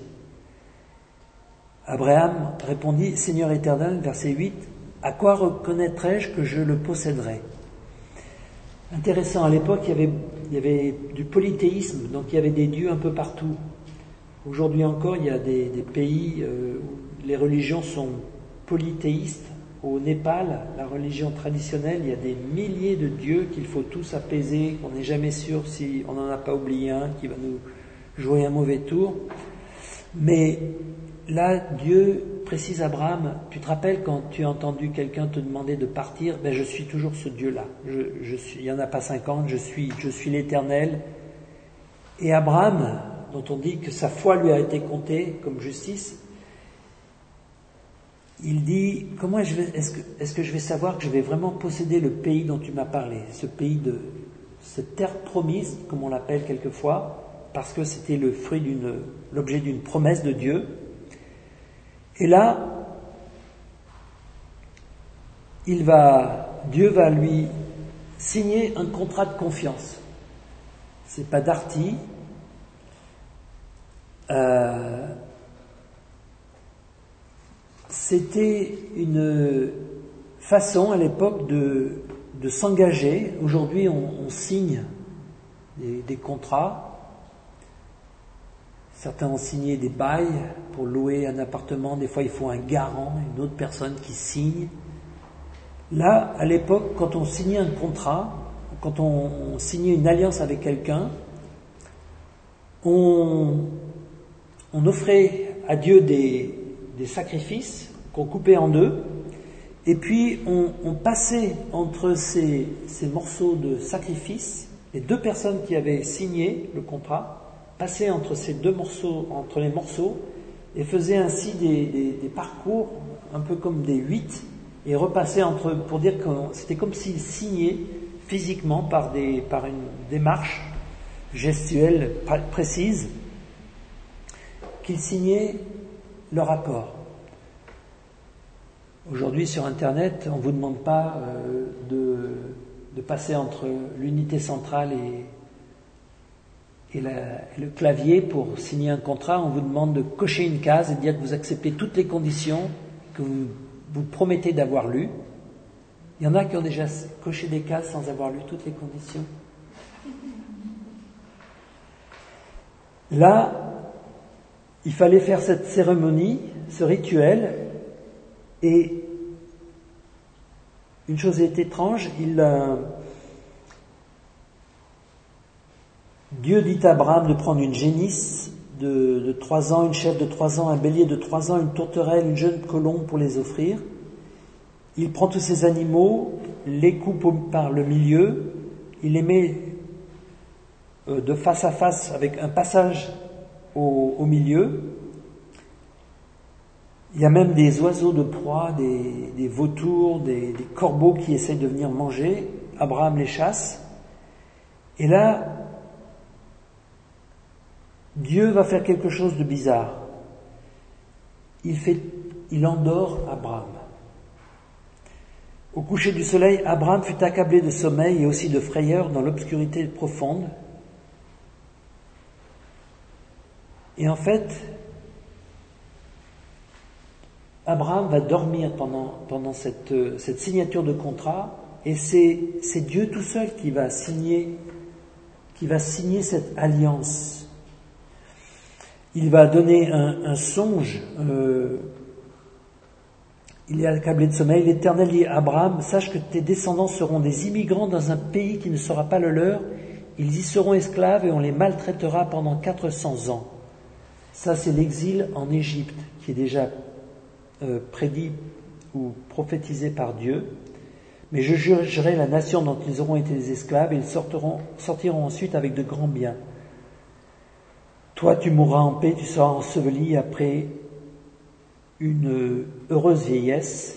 Abraham répondit, Seigneur Éternel, verset 8, à quoi reconnaîtrai-je que je le posséderai? Intéressant, à l'époque, il y avait du polythéisme, donc il y avait des dieux un peu partout. Aujourd'hui encore, il y a des pays où les religions sont polythéistes. Au Népal, la religion traditionnelle, il y a des milliers de dieux qu'il faut tous apaiser, qu'on n'est jamais sûr si on n'en a pas oublié un qui va nous jouer un mauvais tour. Mais là, Dieu précise à Abraham, tu te rappelles quand tu as entendu quelqu'un te demander de partir, ben je suis toujours ce Dieu-là. Il n'y en a pas 50, je suis l'Éternel. Et Abraham, dont on dit que sa foi lui a été comptée comme justice, il dit, est-ce que je vais savoir que je vais vraiment posséder le pays dont tu m'as parlé, ce pays cette terre promise, comme on l'appelle quelquefois, parce que c'était le fruit l'objet d'une promesse de Dieu. Et là, Dieu va lui signer un contrat de confiance. C'est pas Darty. C'était une façon à l'époque de s'engager. Aujourd'hui, on signe des contrats. Certains ont signé des bails pour louer un appartement. Des fois, il faut un garant, une autre personne qui signe. Là, à l'époque, quand on signait un contrat, quand on signait une alliance avec quelqu'un, on offrait à Dieu des sacrifices qu'on coupait en deux, et puis on passait entre ces morceaux de sacrifices, les deux personnes qui avaient signé le contrat passaient entre les morceaux, et faisaient ainsi des parcours un peu comme des 8, et repassaient pour dire que c'était comme s'ils signaient physiquement par une démarche gestuelle précise, qu'ils signaient leur accord. Aujourd'hui, sur Internet, on ne vous demande pas de passer entre l'unité centrale et le clavier pour signer un contrat. On vous demande de cocher une case et de dire que vous acceptez toutes les conditions que vous promettez d'avoir lues. Il y en a qui ont déjà coché des cases sans avoir lu toutes les conditions. Là, il fallait faire cette cérémonie, ce rituel, et une chose est étrange, Dieu dit à Abraham de prendre une génisse de 3 ans, une chèvre de 3 ans, un bélier de 3 ans, une tourterelle, une jeune colombe pour les offrir. Il prend tous ces animaux, les coupe par le milieu, il les met de face à face avec un passage au milieu. Il y a même des oiseaux de proie, des vautours, des corbeaux qui essayent de venir manger. Abraham les chasse. Et là, Dieu va faire quelque chose de bizarre. Il endort Abraham. Au coucher du soleil, Abraham fut accablé de sommeil et aussi de frayeur dans l'obscurité profonde. Et en fait, Abraham va dormir pendant cette signature de contrat, et c'est Dieu tout seul qui va signer cette alliance. Il va donner un songe. Il est accablé de sommeil. L'Éternel dit à Abraham, sache que tes descendants seront des immigrants dans un pays qui ne sera pas le leur. Ils y seront esclaves et on les maltraitera pendant 400 ans. Ça, c'est l'exil en Égypte qui est déjà prédit ou prophétisé par Dieu. Mais je jugerai la nation dont ils auront été des esclaves et ils sortiront ensuite avec de grands biens. Toi, tu mourras en paix, tu seras enseveli après une heureuse vieillesse.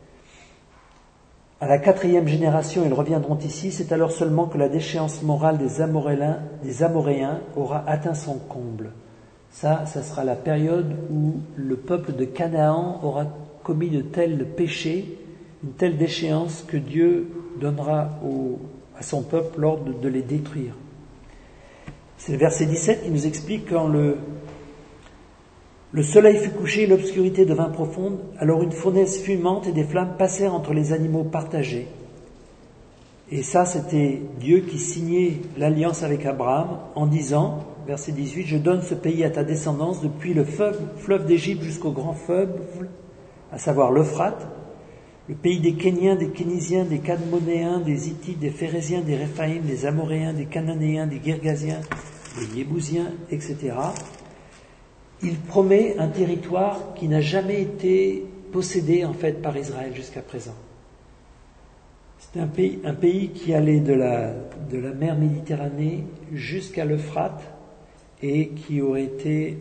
À la 4e génération, ils reviendront ici. C'est alors seulement que la déchéance morale des Amoréens aura atteint son comble. Ça sera la période où le peuple de Canaan aura commis de tels péchés, une telle déchéance que Dieu donnera à son peuple l'ordre de les détruire. C'est le verset 17 qui nous explique quand le soleil fut couché et l'obscurité devint profonde, alors une fournaise fumante et des flammes passèrent entre les animaux partagés. Et ça, c'était Dieu qui signait l'alliance avec Abraham en disant, verset 18, « Je donne ce pays à ta descendance depuis le fleuve d'Égypte jusqu'au grand fleuve, à savoir l'Euphrate, le pays des Kéniens, des Kénisiens, des Cadmonéens, des Hittites, des Phéréziens, des Réphaïm, des Amoréens, des Cananéens, des Girgasiens, des Yébousiens, etc. » Il promet un territoire qui n'a jamais été possédé en fait par Israël jusqu'à présent. C'est un pays qui allait de la mer Méditerranée jusqu'à l'Euphrate et qui aurait été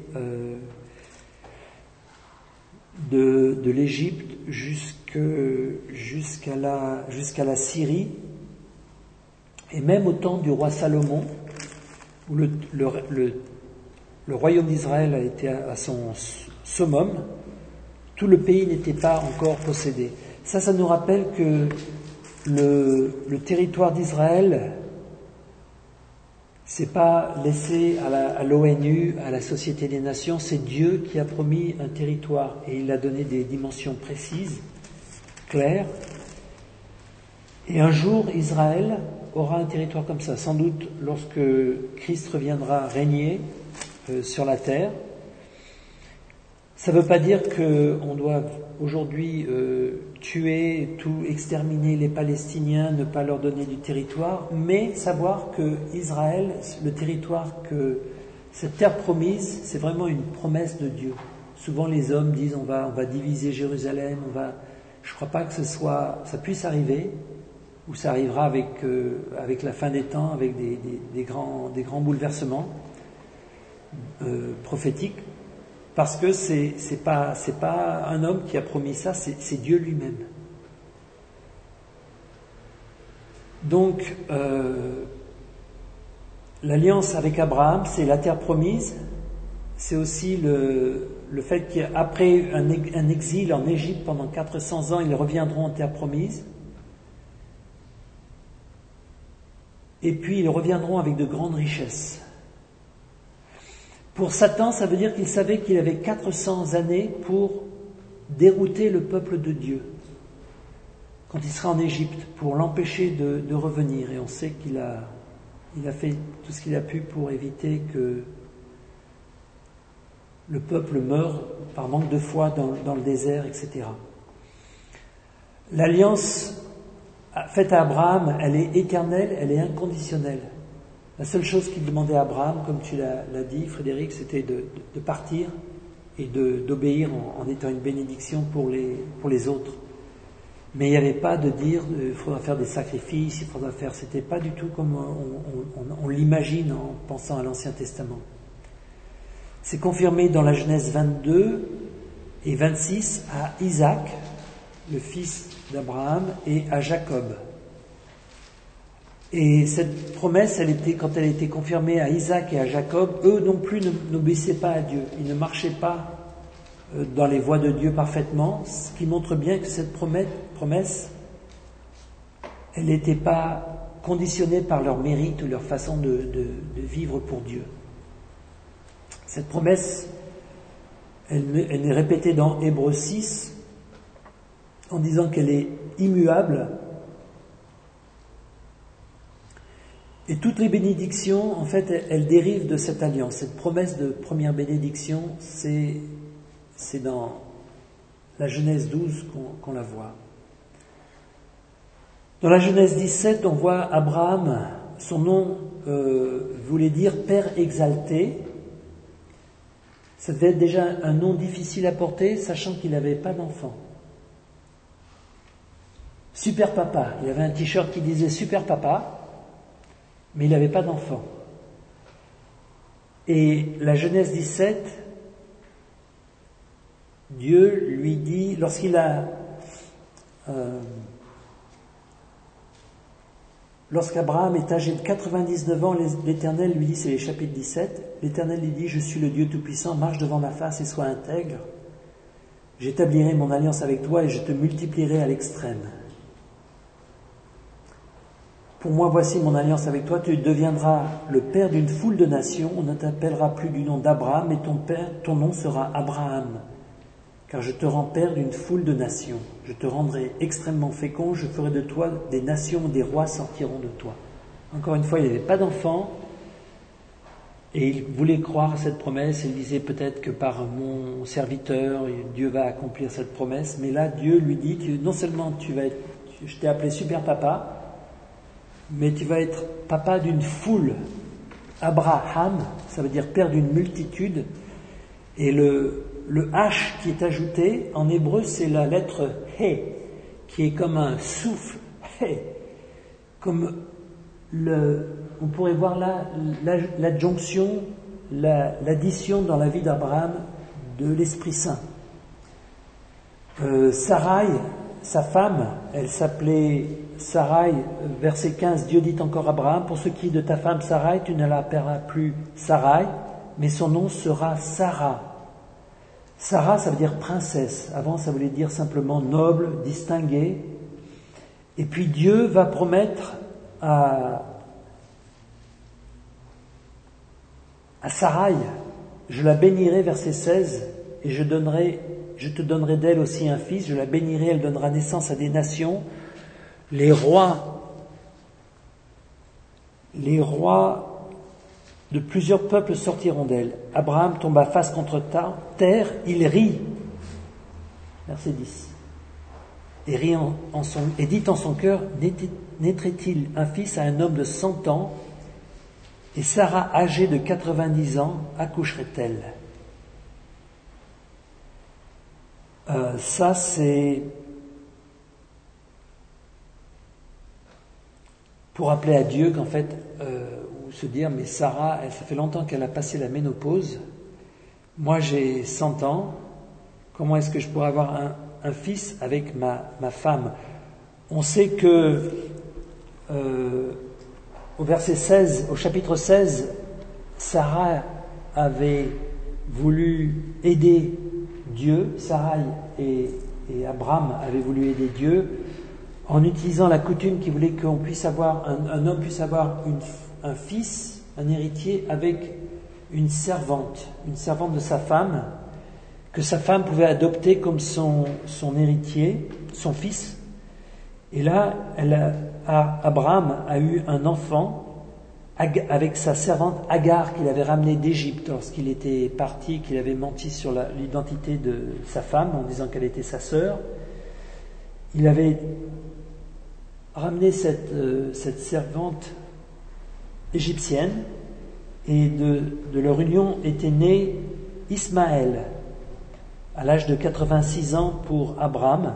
de l'Égypte jusqu'à la Syrie, et même au temps du roi Salomon, où le royaume d'Israël a été à son summum, tout le pays n'était pas encore possédé. Ça nous rappelle que le territoire d'Israël, c'est pas laissé à l'ONU, à la Société des Nations, c'est Dieu qui a promis un territoire et il a donné des dimensions précises, claires. Et un jour, Israël aura un territoire comme ça, sans doute lorsque Christ reviendra régner sur la terre. Ça ne veut pas dire qu'on doit aujourd'hui tuer, tout exterminer les Palestiniens, ne pas leur donner du territoire, mais savoir que Israël, le territoire, que cette terre promise, c'est vraiment une promesse de Dieu. Souvent les hommes disent on va diviser Jérusalem, je ne crois pas que ça puisse arriver, ou ça arrivera avec la fin des temps, avec des grands bouleversements prophétiques. Parce que c'est pas un homme qui a promis ça, c'est Dieu lui-même. Donc, l'alliance avec Abraham, c'est la terre promise. C'est aussi le fait qu'après un exil en Égypte pendant 400 ans, ils reviendront en terre promise. Et puis, ils reviendront avec de grandes richesses. Pour Satan, ça veut dire qu'il savait qu'il avait 400 années pour dérouter le peuple de Dieu quand il sera en Égypte, pour l'empêcher de revenir. Et on sait qu'il a fait tout ce qu'il a pu pour éviter que le peuple meure par manque de foi dans le désert, etc. L'alliance faite à Abraham, elle est éternelle, elle est inconditionnelle. La seule chose qu'il demandait à Abraham, comme tu l'as dit, Frédéric, c'était de partir et d'obéir en étant une bénédiction pour les autres. Mais il n'y avait pas de dire il faudra faire des sacrifices, il faudra faire. C'était pas du tout comme on l'imagine en pensant à l'Ancien Testament. C'est confirmé dans la Genèse 22 et 26 à Isaac, le fils d'Abraham, et à Jacob. Et cette promesse, quand elle a été confirmée à Isaac et à Jacob, eux non plus n'obéissaient pas à Dieu. Ils ne marchaient pas dans les voies de Dieu parfaitement, ce qui montre bien que cette promesse, elle n'était pas conditionnée par leur mérite ou leur façon de vivre pour Dieu. Cette promesse, elle est répétée dans Hébreux 6 en disant qu'elle est immuable. Et toutes les bénédictions, en fait, elles dérivent de cette alliance. Cette promesse de première bénédiction, c'est dans la Genèse 12 qu'on la voit. Dans la Genèse 17, on voit Abraham, son nom voulait dire Père exalté. Ça devait être déjà un nom difficile à porter, sachant qu'il n'avait pas d'enfant. Super Papa, il avait un t-shirt qui disait Super Papa, mais il n'avait pas d'enfant. Et la Genèse 17, Dieu lui dit, lorsqu'Abraham est âgé de 99 ans, l'Éternel lui dit, c'est les chapitres 17, l'Éternel lui dit, je suis le Dieu Tout-Puissant, marche devant ma face et sois intègre. J'établirai mon alliance avec toi et je te multiplierai à l'extrême. Pour moi, voici mon alliance avec toi, tu deviendras le père d'une foule de nations, on ne t'appellera plus du nom d'Abraham, mais ton nom sera Abraham, car je te rends père d'une foule de nations. Je te rendrai extrêmement fécond, je ferai de toi des nations, des rois sortiront de toi. Encore une fois, il n'avait pas d'enfant, et il voulait croire à cette promesse, il disait peut-être que par mon serviteur, Dieu va accomplir cette promesse, mais là, Dieu lui dit, non seulement je t'ai appelé Super Papa, mais tu vas être papa d'une foule. Abraham, ça veut dire père d'une multitude. Et le H qui est ajouté, en hébreu, c'est la lettre He, qui est comme un souffle. He. Comme on pourrait voir là l'adjonction, l'addition dans la vie d'Abraham de l'Esprit Saint. Sarai, sa femme, elle s'appelait Sarai, verset 15, Dieu dit encore à Abraham, pour ce qui est de ta femme Sarai, tu ne l'appelleras plus Sarai, mais son nom sera Sarah. Sarah, ça veut dire princesse. Avant, ça voulait dire simplement noble, distinguée. Et puis Dieu va promettre à Sarai, je la bénirai, verset 16, et je te donnerai d'elle aussi un fils, je la bénirai, elle donnera naissance à des nations. Les rois de plusieurs peuples sortiront d'elle. Abraham tomba face contre terre, il rit. Verset 10. Et dit en son cœur, naîtrait-il un fils à un homme de 100 ans, et Sarah, âgée de 90 ans, accoucherait-elle? Ça, c'est pour rappeler à Dieu qu'en fait, ou se dire, mais Sarah, ça fait longtemps qu'elle a passé la ménopause, moi j'ai 100 ans, comment est-ce que je pourrais avoir un fils avec ma femme? On sait que au verset 16, au chapitre 16, Sarah avait voulu aider Dieu, Sarai et Abraham avaient voulu aider Dieu en utilisant la coutume qui voulait qu'on puisse avoir, un homme puisse avoir un fils, un héritier avec une servante de sa femme, que sa femme pouvait adopter comme son héritier, son fils. Et là, Abraham a eu un enfant avec sa servante Agar qu'il avait ramenée d'Égypte lorsqu'il était parti, qu'il avait menti sur l'identité de sa femme en disant qu'elle était sa sœur. Il avait ramené cette servante égyptienne et de leur union était né Ismaël à l'âge de 86 ans pour Abraham.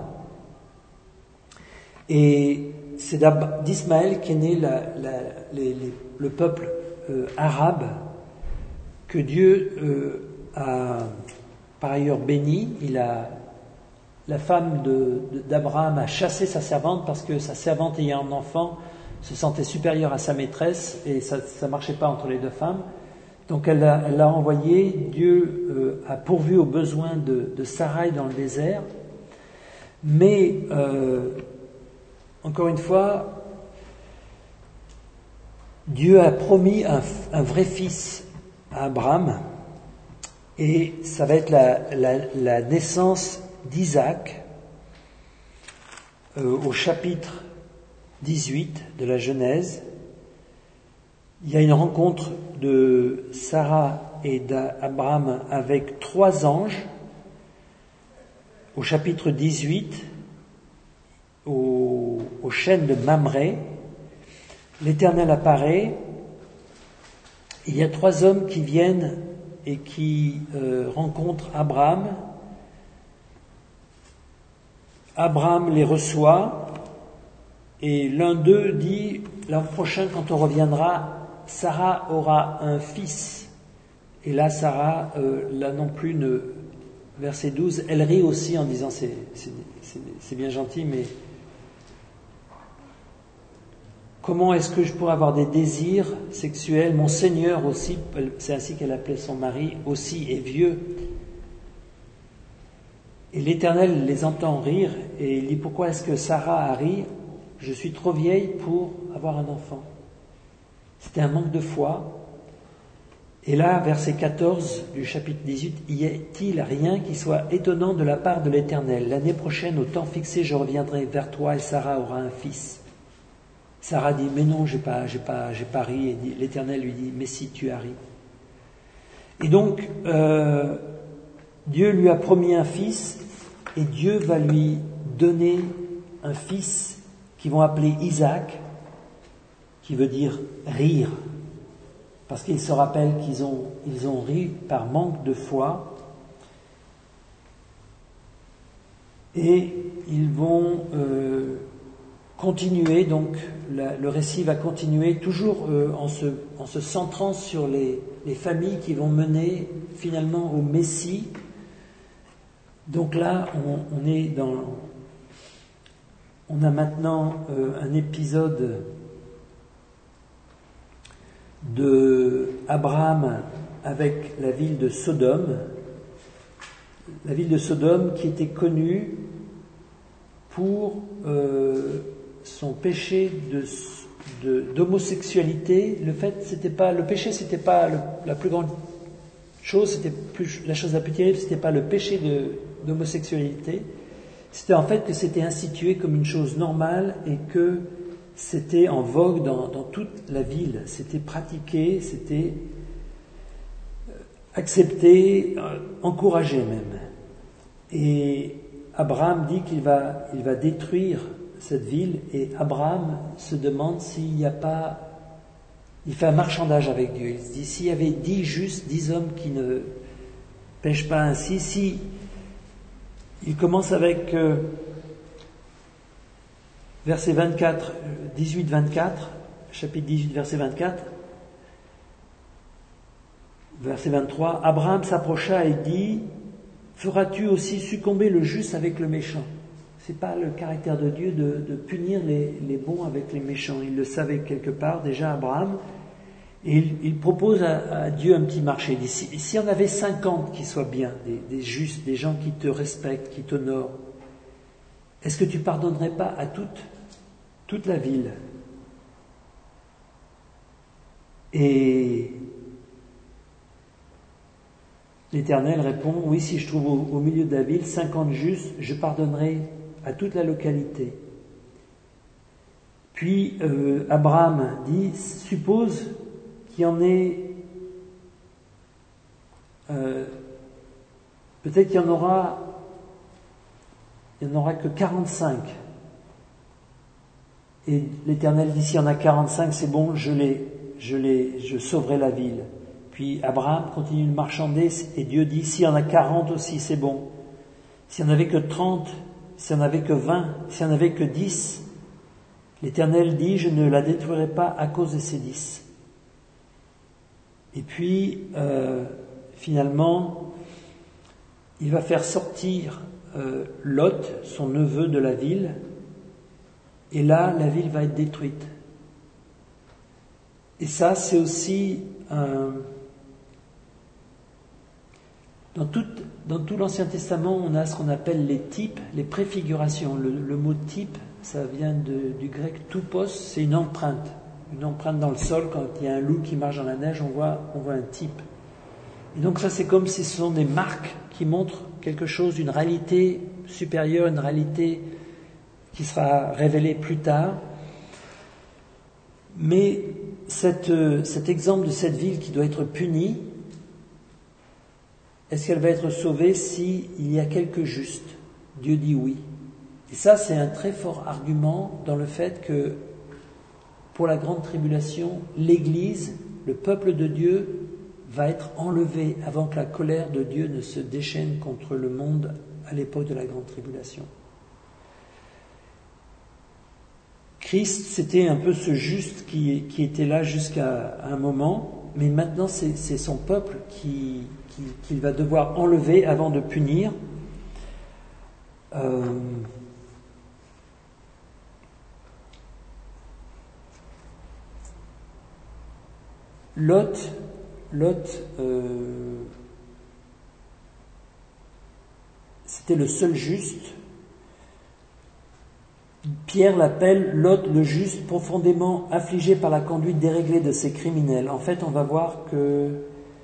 Et c'est d'Ismaël qu'est né le peuple arabe que Dieu a par ailleurs béni. La femme d'Abraham a chassé sa servante parce que sa servante ayant un enfant se sentait supérieure à sa maîtresse et ça ne marchait pas entre les deux femmes. Donc elle l'a envoyé. Dieu a pourvu aux besoins de Sarai dans le désert. Mais encore une fois, Dieu a promis un vrai fils à Abraham, Et ça va être la naissance d'Isaac au chapitre 18 de la Genèse. Il y a une rencontre de Sarah et d'Abraham avec 3 anges au chapitre 18 au chêne de Mamré. L'Éternel apparaît. Il y a 3 hommes qui viennent et qui rencontrent Abraham. Abraham les reçoit et l'un d'eux dit, l'an prochain quand on reviendra, Sarah aura un fils. Et là, Sarah, là non plus, verset 12, elle rit aussi en disant, c'est bien gentil, mais comment est-ce que je pourrais avoir des désirs sexuels? Mon Seigneur aussi, c'est ainsi qu'elle appelait son mari, aussi est vieux. Et l'Éternel les entend rire et il dit, pourquoi est-ce que Sarah a ri? Je suis trop vieille pour avoir un enfant. C'était un manque de foi. Et là, verset 14 du chapitre 18, y a-t-il rien qui soit étonnant de la part de l'Éternel? L'année prochaine, au temps fixé, je reviendrai vers toi et Sarah aura un fils. Sarah dit, mais non, j'ai pas ri. Et l'Éternel lui dit, mais si, tu as ri. Et donc, Dieu lui a promis un fils et Dieu va lui donner un fils qu'ils vont appeler Isaac, qui veut dire rire, parce qu'ils se rappellent qu'ils ont ri par manque de foi, et ils vont continuer, donc le récit va continuer toujours en se centrant sur les familles qui vont mener finalement au Messie. Donc là, on a maintenant un épisode de Abraham avec la ville de Sodome. La ville de Sodome qui était connue pour son péché d'homosexualité. Le péché, c'était pas la plus grande chose, la chose la plus terrible, c'était pas le péché d'homosexualité. C'était en fait que c'était institué comme une chose normale et que c'était en vogue dans toute la ville. C'était pratiqué, c'était accepté, encouragé même. Et Abraham dit qu'il va détruire cette ville et Abraham se demande s'il n'y a pas... Il fait un marchandage avec Dieu. Il se dit, s'il y avait 10 justes, 10 hommes qui ne pêchent pas ainsi, si... Il commence avec verset 24, 18-24, chapitre 18, verset 24, verset 23. Abraham s'approcha et dit, feras-tu aussi succomber le juste avec le méchant? C'est pas le caractère de Dieu de punir les bons avec les méchants. Il le savait quelque part déjà, Abraham. Et il propose à Dieu un petit marché. Il dit, s'il y en avait 50 qui soient bien, des justes, des gens qui te respectent, qui t'honorent, est-ce que tu pardonnerais pas à toute la ville? Et l'Éternel répond, oui, si je trouve au milieu de la ville 50 justes, je pardonnerai à toute la localité. Puis Abraham dit, suppose qu'il y en ait, peut-être qu'il y en aura que 45. Et l'Éternel dit, s'il y en a 45, c'est bon, je sauverai la ville. Puis Abraham continue de marchander et Dieu dit, s'il y en a 40 aussi, c'est bon. S'il n'y en avait que 30, s'il n'y en avait que 20, s'il n'y en avait que 10, l'Éternel dit, je ne la détruirai pas à cause de ces 10. Et puis, finalement, il va faire sortir Lot, son neveu, de la ville, et là, la ville va être détruite. Et ça, c'est aussi dans tout l'Ancien Testament, on a ce qu'on appelle les types, les préfigurations. Le mot type, ça vient du grec toupos, c'est une empreinte dans le sol. Quand il y a un loup qui marche dans la neige, on voit un type. Et donc ça, c'est comme si ce sont des marques qui montrent quelque chose, une réalité supérieure, une réalité qui sera révélée plus tard. Mais cet exemple de cette ville qui doit être punie, est-ce qu'elle va être sauvée s'il y a quelques justes? Dieu dit oui. Et ça, c'est un très fort argument dans le fait que pour la grande tribulation, l'Église, le peuple de Dieu, va être enlevé avant que la colère de Dieu ne se déchaîne contre le monde à l'époque de la grande tribulation. Christ, c'était un peu ce juste qui était là jusqu'à un moment, mais maintenant c'est son peuple qu'il va devoir enlever avant de punir. Lot, c'était le seul juste. Pierre l'appelle Lot le juste, profondément affligé par la conduite déréglée de ces criminels. En fait, on va voir que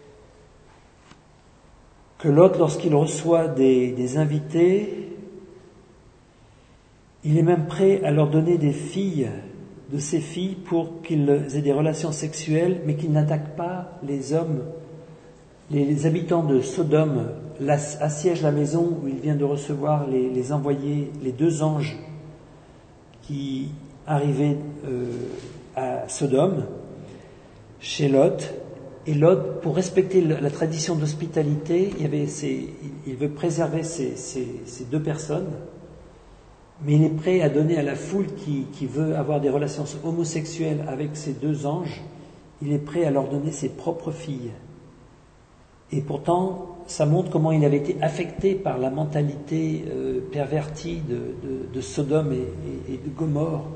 Lot, lorsqu'il reçoit des invités, il est même prêt à leur donner des filles de ses filles pour qu'ils aient des relations sexuelles, mais qu'ils n'attaquent pas les hommes. Les habitants de Sodome assiègent la maison où il vient de recevoir les envoyés, les 2 anges qui arrivaient à Sodome, chez Lot. Et Lot, pour respecter la tradition d'hospitalité, il veut préserver ces 2 personnes, mais il est prêt à donner à la foule qui veut avoir des relations homosexuelles avec ces 2 anges, il est prêt à leur donner ses propres filles. Et pourtant, ça montre comment il avait été affecté par la mentalité pervertie de Sodome et de Gomorrhe.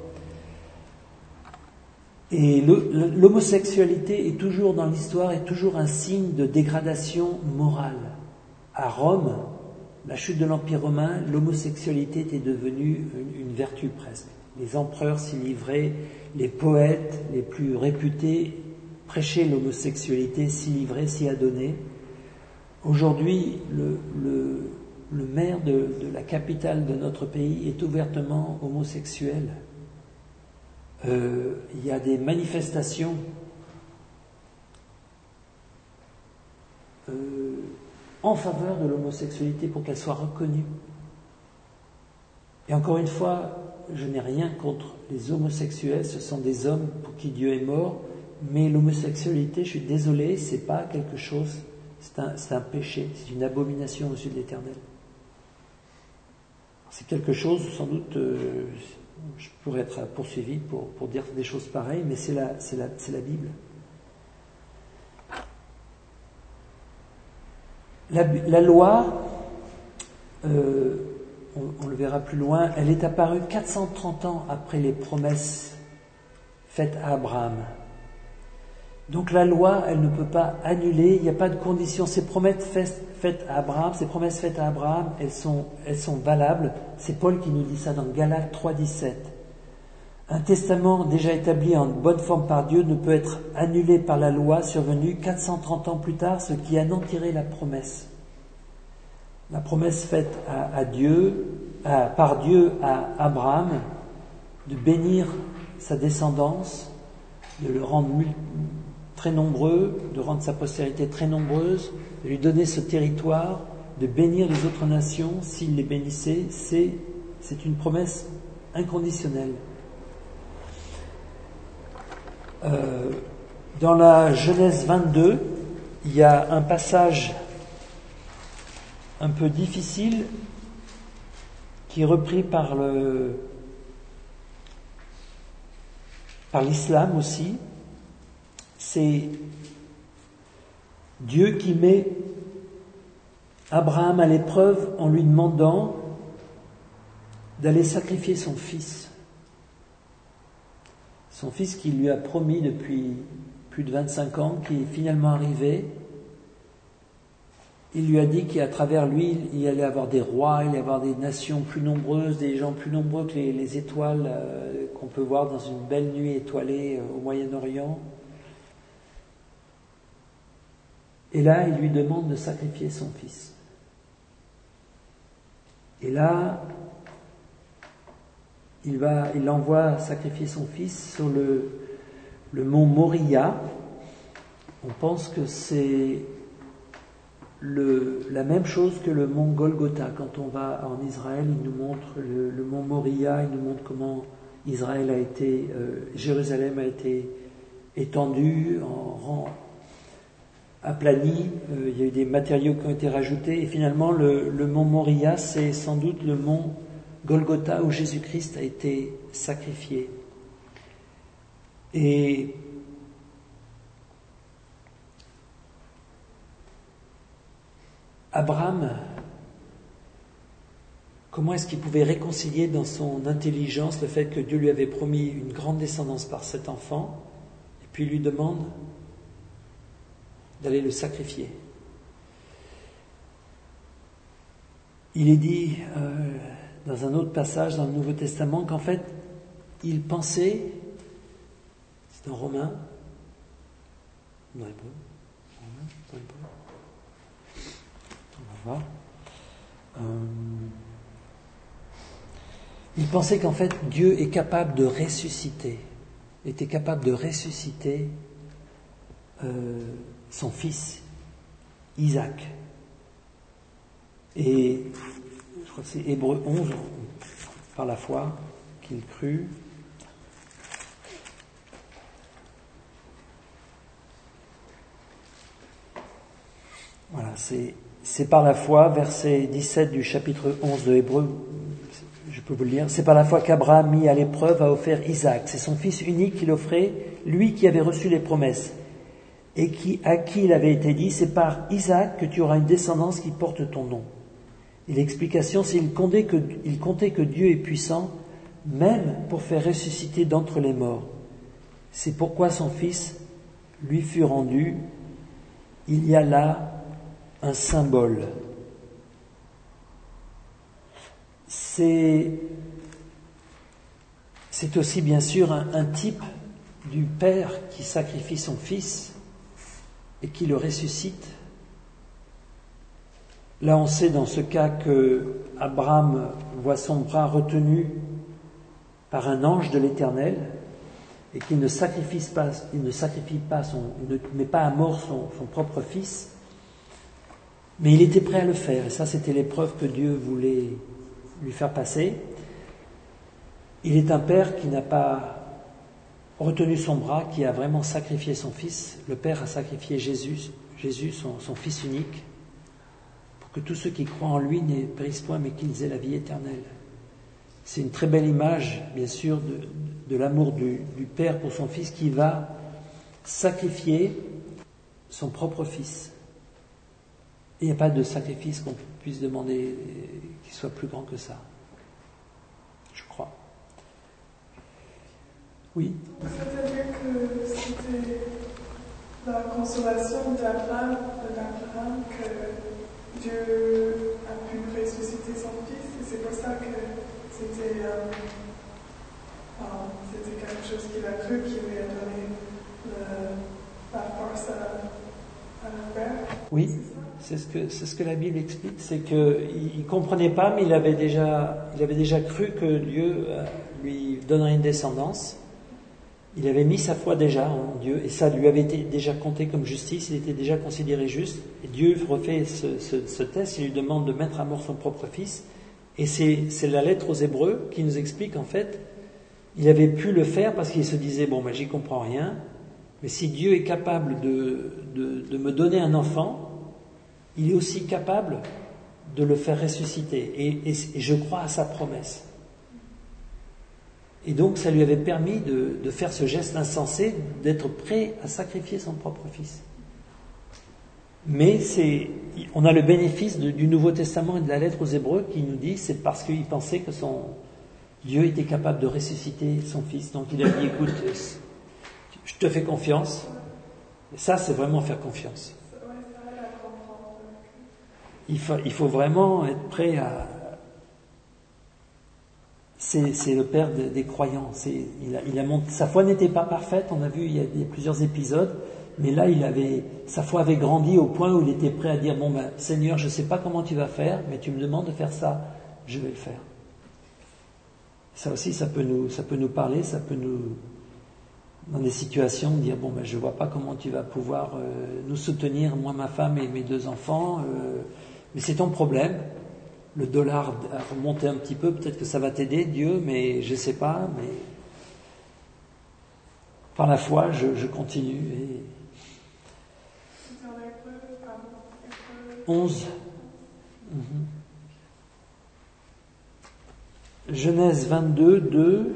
Et l'homosexualité est toujours dans l'histoire, est toujours un signe de dégradation morale. À Rome, la chute de l'Empire romain, l'homosexualité était devenue une vertu presque. Les empereurs s'y livraient, les poètes les plus réputés prêchaient l'homosexualité, s'y livraient, s'y adonnaient. Aujourd'hui, le maire de la capitale de notre pays est ouvertement homosexuel. Il y a des manifestations en faveur de l'homosexualité pour qu'elle soit reconnue. Et encore une fois, je n'ai rien contre les homosexuels, ce sont des hommes pour qui Dieu est mort, mais l'homosexualité, je suis désolé, c'est pas quelque chose, c'est un péché, c'est une abomination aux yeux de l'Éternel. C'est quelque chose, sans doute, je pourrais être poursuivi pour dire des choses pareilles, mais c'est la Bible. La loi, on le verra plus loin, elle est apparue 430 ans après les promesses faites à Abraham. Donc la loi, elle ne peut pas annuler, il n'y a pas de condition. Ces promesses faites à Abraham, elles sont valables. C'est Paul qui nous dit ça dans Galates 3,17. Un testament déjà établi en bonne forme par Dieu ne peut être annulé par la loi survenue 430 ans plus tard, ce qui anéantirait la promesse. La promesse faite par Dieu à Abraham de bénir sa descendance, de le rendre très nombreux, de rendre sa postérité très nombreuse, de lui donner ce territoire, de bénir les autres nations s'il les bénissait, c'est une promesse inconditionnelle. Dans la Genèse 22, il y a un passage un peu difficile qui est repris par l'islam aussi. C'est Dieu qui met Abraham à l'épreuve en lui demandant d'aller sacrifier son fils. Son fils qu'il lui a promis depuis plus de 25 ans, qui est finalement arrivé. Il lui a dit qu'à travers lui, il allait avoir des rois, il allait avoir des nations plus nombreuses, des gens plus nombreux que les étoiles qu'on peut voir dans une belle nuit étoilée au Moyen-Orient. Et là, il lui demande de sacrifier son fils. Et là, il l'envoie sacrifier son fils sur le mont Moriah. On pense que c'est la même chose que le mont Golgotha. Quand on va en Israël, il nous montre le mont Moriah, il nous montre comment Jérusalem a été étendue, aplanie. Il y a eu des matériaux qui ont été rajoutés. Et finalement, le mont Moriah, c'est sans doute le mont Golgotha où Jésus-Christ a été sacrifié. Et Abraham, comment est-ce qu'il pouvait réconcilier dans son intelligence le fait que Dieu lui avait promis une grande descendance par cet enfant, et puis il lui demande d'aller le sacrifier. Il est dit dans un autre passage dans le Nouveau Testament qu'en fait, il pensait, c'est dans Romains, dans Hébreu, on va voir. Il pensait qu'en fait Dieu est capable de ressusciter, était capable de ressusciter son fils Isaac. Et je crois que c'est Hébreu 11, par la foi qu'il crut. Voilà, c'est par la foi, verset 17 du chapitre 11 de Hébreu, je peux vous le lire. C'est par la foi qu'Abraham, mis à l'épreuve, a offert Isaac. C'est son fils unique qu'il offrait, lui qui avait reçu les promesses, et à qui il avait été dit, c'est par Isaac que tu auras une descendance qui porte ton nom. Et l'explication, c'est qu'il comptait que Dieu est puissant, même pour faire ressusciter d'entre les morts. C'est pourquoi son fils lui fut rendu. Il y a là un symbole. C'est aussi bien sûr un type du Père qui sacrifie son Fils et qui le ressuscite. Là, on sait dans ce cas que Abraham voit son bras retenu par un ange de l'Éternel et qu'il ne met pas à mort son propre fils, mais il était prêt à le faire. Et ça, c'était l'épreuve que Dieu voulait lui faire passer. Il est un père qui n'a pas retenu son bras, qui a vraiment sacrifié son fils. Le Père a sacrifié Jésus, son fils unique, pour que tous ceux qui croient en lui ne périssent point, mais qu'ils aient la vie éternelle. C'est une très belle image, bien sûr, de l'amour du Père pour son fils qui va sacrifier son propre fils. Et il n'y a pas de sacrifice qu'on puisse demander qui soit plus grand que ça, je crois. Oui. C'est-à-dire que c'était la consolation d'Abraham que Dieu a pu ressusciter son fils, et c'est pour ça que c'était quelque chose qu'il a cru, qui lui a donné la force à le faire. Oui, c'est ce que la Bible explique, c'est qu'il ne comprenait pas, mais il avait déjà cru que Dieu lui donnerait une descendance. Il avait mis sa foi déjà en Dieu, et ça lui avait été déjà compté comme justice, il était déjà considéré juste. Et Dieu refait ce test, il lui demande de mettre à mort son propre fils. Et c'est la lettre aux Hébreux qui nous explique en fait, il avait pu le faire parce qu'il se disait, j'y comprends rien, mais si Dieu est capable de me donner un enfant, il est aussi capable de le faire ressusciter. Et je crois à sa promesse. Et donc ça lui avait permis de faire ce geste insensé, d'être prêt à sacrifier son propre fils. Mais on a le bénéfice du Nouveau Testament et de la lettre aux Hébreux qui nous dit, c'est parce qu'il pensait que Dieu était capable de ressusciter son fils. Donc il a dit, écoute, je te fais confiance. Et ça, c'est vraiment faire confiance. Il faut vraiment être prêt à... C'est le père des croyants. Sa foi n'était pas parfaite, on a vu, il y a plusieurs épisodes, Mais là, sa foi avait grandi au point où il était prêt à dire, bon ben, Seigneur, je ne sais pas comment tu vas faire, mais tu me demandes de faire ça, je vais le faire. Ça aussi, ça peut nous parler, ça peut nous, dans des situations, dire, bon ben, je ne vois pas comment tu vas pouvoir nous soutenir, moi, ma femme et mes 2 enfants, mais c'est ton problème. Le dollar a remonté un petit peu, peut-être que ça va t'aider, Dieu, mais je ne sais pas, mais par la foi, je continue. Et 11. Genèse 22, 2.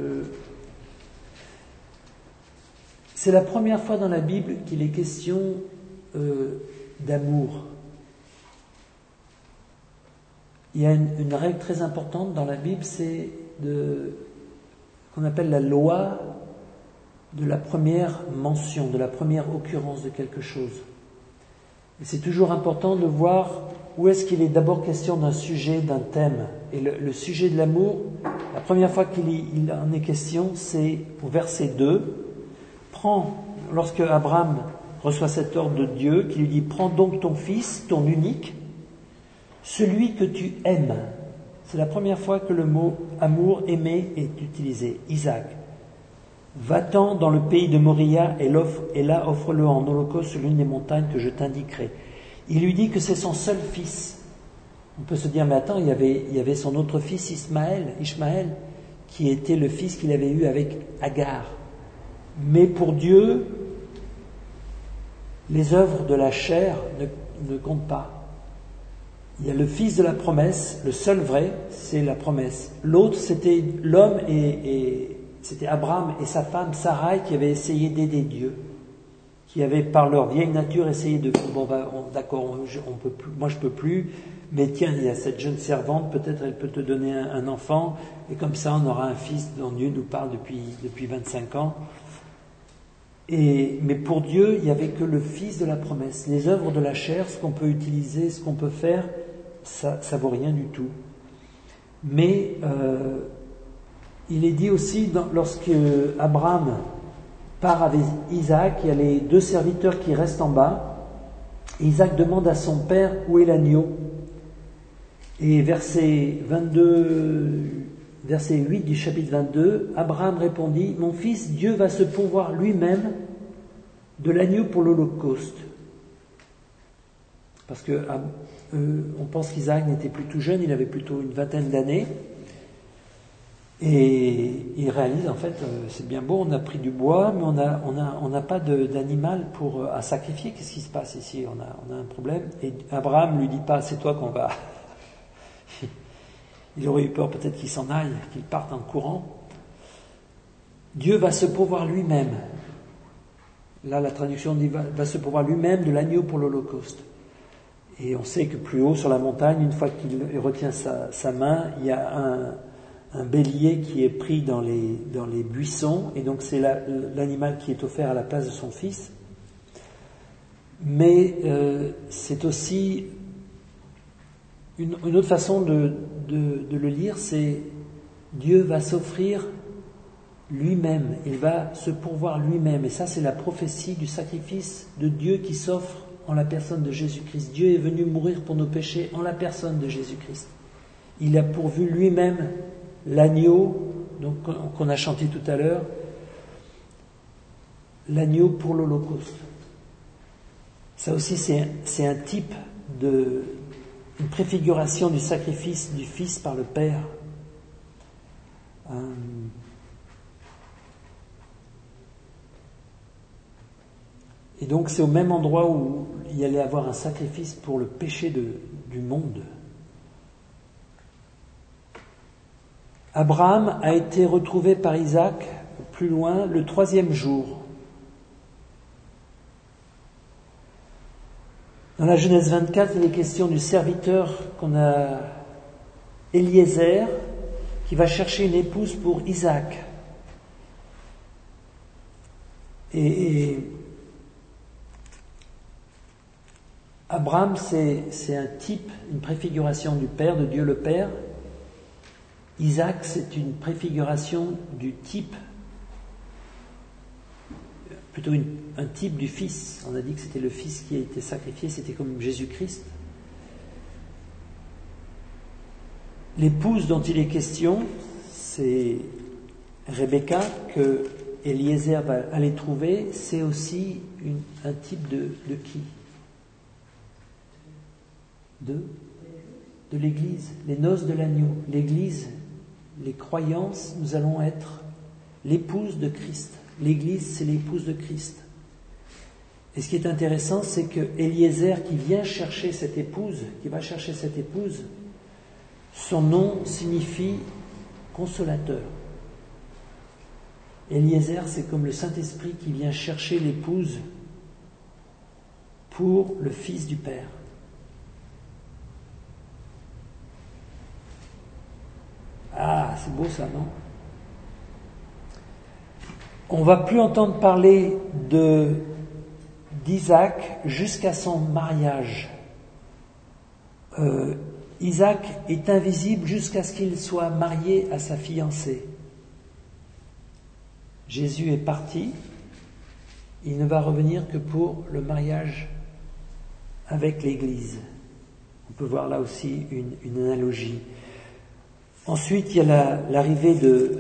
C'est la première fois dans la Bible qu'il est question d'amour. Il y a une règle très importante dans la Bible, c'est qu'on appelle la loi de la première mention, de la première occurrence de quelque chose. Et c'est toujours important de voir où est-ce qu'il est d'abord question d'un sujet, d'un thème. Et le sujet de l'amour, la première fois qu'il en est question, c'est au verset 2. Lorsque Abraham reçoit cet ordre de Dieu, qui lui dit « Prends donc ton fils, ton unique, celui que tu aimes ». C'est la première fois que le mot « amour »,« aimer » est utilisé. Isaac. Va-t'en dans le pays de Moria et là offre-le en holocauste sur l'une des montagnes que je t'indiquerai. Il lui dit que c'est son seul fils. On peut se dire, mais attends, il y avait son autre fils Ishmaël, qui était le fils qu'il avait eu avec Agar. Mais pour Dieu, les œuvres de la chair ne comptent pas. Il y a le fils de la promesse, le seul vrai, c'est la promesse. L'autre, c'était l'homme et c'était Abraham et sa femme Sarai qui avaient essayé d'aider Dieu, qui avaient par leur vieille nature essayé de d'accord, on peut plus, moi je peux plus, mais tiens, il y a cette jeune servante, peut-être elle peut te donner un enfant, et comme ça on aura un fils dont Dieu nous parle depuis 25 ans. Mais pour Dieu, il n'y avait que le fils de la promesse. Les œuvres de la chair, ce qu'on peut utiliser, ce qu'on peut faire, ça vaut rien du tout. Mais il est dit aussi, lorsque Abraham part avec Isaac, il y a les 2 serviteurs qui restent en bas. Isaac demande à son père où est l'agneau. Et verset 8 du chapitre 22, Abraham répondit, « Mon fils, Dieu va se pourvoir lui-même de l'agneau pour l'holocauste. » Parce que on pense qu'Isaac n'était plus tout jeune, il avait plutôt une 20aine d'années. Et il réalise, en fait, c'est bien beau, on a pris du bois, mais on n'a pas d'animal à sacrifier. Qu'est-ce qui se passe ici ? On a un problème. Et Abraham lui dit pas, c'est toi qu'on va... Il aurait eu peur peut-être qu'il s'en aille, qu'il parte en courant. Dieu va se pourvoir lui-même. Là, la traduction dit va se pourvoir lui-même de l'agneau pour l'holocauste. Et on sait que plus haut sur la montagne, une fois qu'il retient sa main, il y a un bélier qui est pris dans les buissons, et donc c'est l'animal qui est offert à la place de son fils. Mais c'est aussi une autre façon de le lire, c'est Dieu va s'offrir lui-même, il va se pourvoir lui-même, et ça c'est la prophétie du sacrifice de Dieu qui s'offre en la personne de Jésus-Christ. Dieu est venu mourir pour nos péchés en la personne de Jésus-Christ. Il a pourvu lui-même l'agneau, donc qu'on a chanté tout à l'heure, l'agneau pour l'holocauste. Ça aussi c'est un type une préfiguration du sacrifice du Fils par le Père. Et donc c'est au même endroit où il y allait avoir un sacrifice pour le péché du monde. Abraham a été retrouvé par Isaac plus loin le 3e jour. Dans la Genèse 24, il est question du serviteur qu'on a, Eliezer, qui va chercher une épouse pour Isaac. Et Abraham, c'est un type, une préfiguration du Père, de Dieu le Père. Isaac, c'est une préfiguration du type, plutôt un type du Fils. On a dit que c'était le Fils qui a été sacrifié, c'était comme Jésus-Christ. L'épouse dont il est question, c'est Rebecca, que Eliezer va aller trouver. C'est aussi un type de qui? De l'Église, les noces de l'agneau. L'Église, les croyances, nous allons être l'épouse de Christ. L'Église, c'est l'épouse de Christ. Et ce qui est intéressant, c'est que Eliezer, qui va chercher cette épouse, son nom signifie consolateur. Eliezer, c'est comme le Saint-Esprit qui vient chercher l'épouse pour le Fils du Père. Ah, c'est beau ça, non? On ne va plus entendre parler d'Isaac jusqu'à son mariage. Isaac est invisible jusqu'à ce qu'il soit marié à sa fiancée. Jésus est parti, il ne va revenir que pour le mariage avec l'Église. On peut voir là aussi une analogie. Ensuite, il y a l'arrivée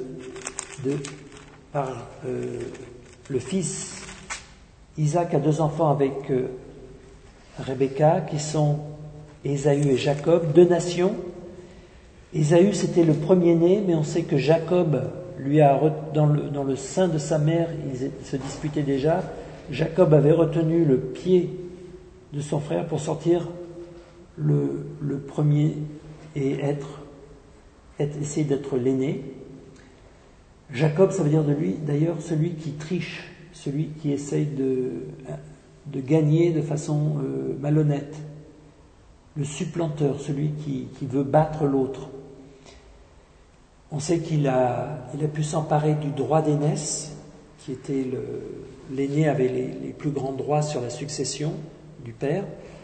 par le fils. Isaac a 2 enfants avec Rebecca, qui sont Ésaü et Jacob, 2 nations. Ésaü, c'était le premier-né, mais on sait que Jacob, lui, dans le sein de sa mère, ils se disputaient déjà. Jacob avait retenu le pied de son frère pour sortir le premier et essayer d'être l'aîné. Jacob, ça veut dire de lui, d'ailleurs, celui qui triche, celui qui essaye de gagner de façon malhonnête. Le supplanteur, celui qui veut battre l'autre. On sait qu'il a pu s'emparer du droit d'aînesse, qui était l'aîné avait les plus grands droits sur la succession du père,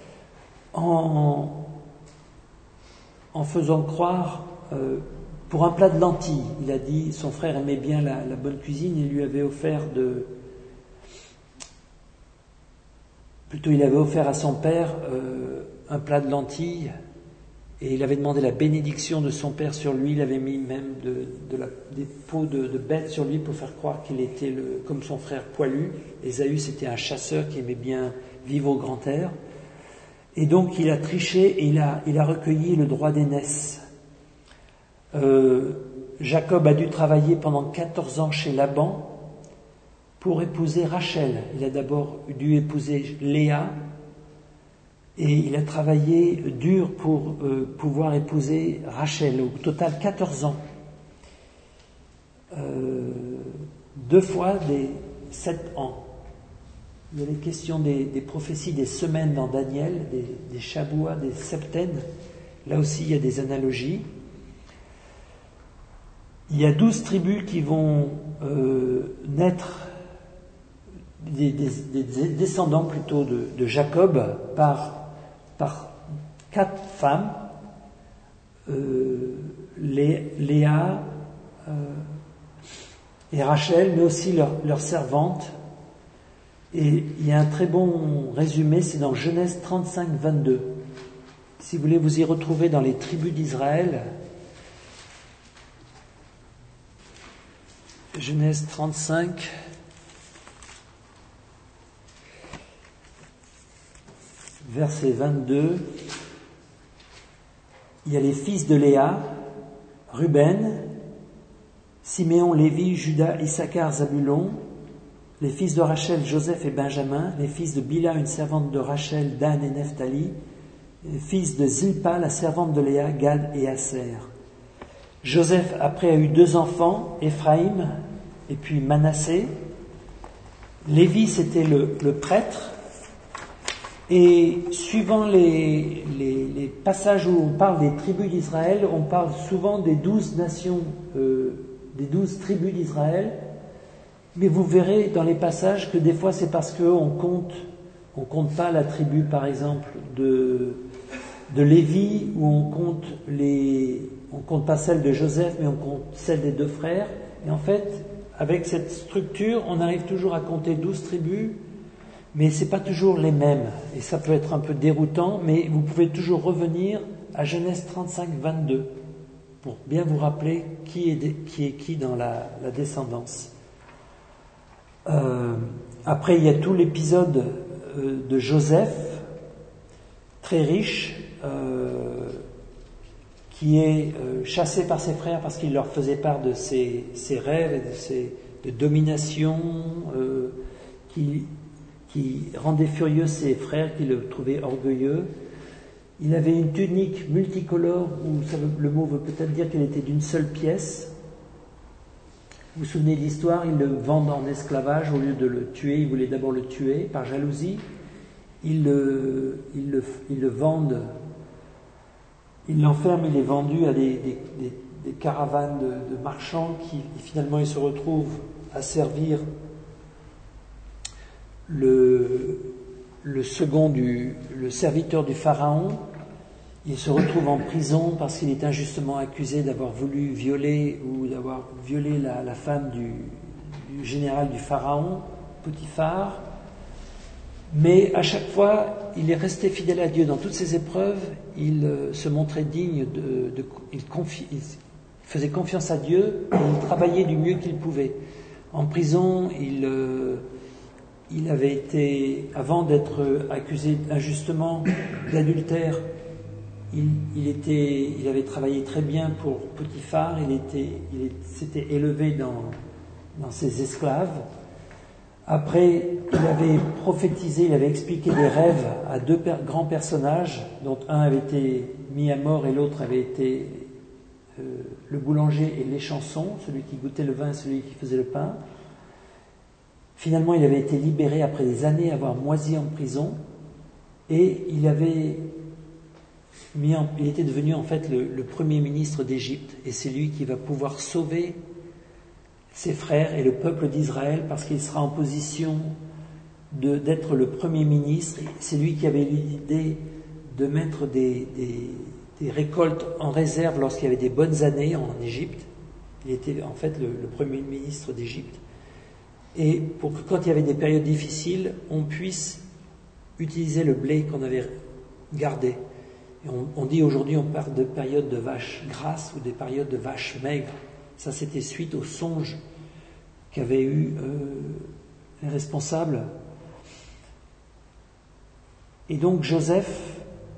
en faisant croire, pour un plat de lentilles, il a dit, son frère aimait bien la bonne cuisine, il lui avait offert il avait offert à son père un plat de lentilles, et il avait demandé la bénédiction de son père sur lui. Il avait mis même des peaux de bêtes sur lui pour faire croire qu'il était comme son frère poilu. Ésaü, c'était un chasseur qui aimait bien vivre au grand air. Et donc il a triché et il a recueilli le droit d'aînesse. Jacob a dû travailler pendant 14 ans chez Laban pour épouser Rachel. Il a d'abord dû épouser Léa, et il a travaillé dur pour pouvoir épouser Rachel. Au total 14 ans. 2 fois des 7 ans. Il y a les questions des prophéties des semaines dans Daniel, des Shabuah, des septaines. Là aussi, il y a des analogies. Il y a 12 tribus qui vont naître, des descendants plutôt de Jacob, par 4 femmes, Léa et Rachel, mais aussi leurs servantes. Et il y a un très bon résumé, c'est dans Genèse 35, 22. Si vous voulez vous y retrouver dans les tribus d'Israël, Genèse 35, verset 22, il y a les fils de Léa, Ruben, Siméon, Lévi, Juda, Issachar, Zabulon, les fils de Rachel, Joseph et Benjamin, les fils de Bila, une servante de Rachel, Dan et Nephtali, les fils de Zilpa, la servante de Léa, Gad et Aser. Joseph, après, a eu 2 enfants, Éphraïm et puis Manassé. Lévi, c'était le prêtre. Et suivant les passages où on parle des tribus d'Israël, on parle souvent des 12 nations, des 12 tribus d'Israël. Mais vous verrez dans les passages que des fois c'est parce qu'on compte pas la tribu, par exemple, de Lévi, ou on compte pas celle de Joseph, mais on compte celle des 2 frères. Et en fait, avec cette structure, on arrive toujours à compter 12 tribus, mais c'est pas toujours les mêmes. Et ça peut être un peu déroutant, mais vous pouvez toujours revenir à Genèse 35, 22, pour bien vous rappeler qui est qui dans la descendance. Après, il y a tout l'épisode de Joseph, très riche, qui est chassé par ses frères parce qu'il leur faisait part de ses rêves et de domination qui rendait furieux ses frères, qui le trouvaient orgueilleux. Il avait une tunique multicolore, où le mot veut peut-être dire qu'elle était d'une seule pièce. Vous vous souvenez de l'histoire, ils le vendent en esclavage, au lieu de le tuer, ils voulaient d'abord le tuer par jalousie. Ils le vendent, ils l'enferment, il est vendu à des caravanes de marchands qui finalement il se retrouve à servir le serviteur du pharaon. Il se retrouve en prison parce qu'il est injustement accusé d'avoir voulu violer la femme du général du pharaon, Potiphar. Mais à chaque fois, il est resté fidèle à Dieu. Dans toutes ses épreuves, il se montrait digne il faisait confiance à Dieu et il travaillait du mieux qu'il pouvait. En prison, il avait été, avant d'être accusé injustement d'adultère, il avait travaillé très bien pour Potiphar, il s'était élevé dans ses esclaves. Après, il avait prophétisé, il avait expliqué des rêves à deux grands personnages, dont un avait été mis à mort et l'autre avait été le boulanger et l'échanson, celui qui goûtait le vin et celui qui faisait le pain. Finalement, il avait été libéré après des années à avoir moisi en prison et il était devenu en fait le premier ministre d'Égypte et c'est lui qui va pouvoir sauver ses frères et le peuple d'Israël parce qu'il sera en position d'être le premier ministre. C'est lui qui avait l'idée de mettre des récoltes en réserve lorsqu'il y avait des bonnes années en Égypte. Il était en fait le premier ministre d'Égypte. Et pour que quand il y avait des périodes difficiles, on puisse utiliser le blé qu'on avait gardé. Et on dit aujourd'hui, on parle de périodes de vaches grasses ou des périodes de vaches maigres. Ça, c'était suite au songe qu'avaient eu les responsables. Et donc Joseph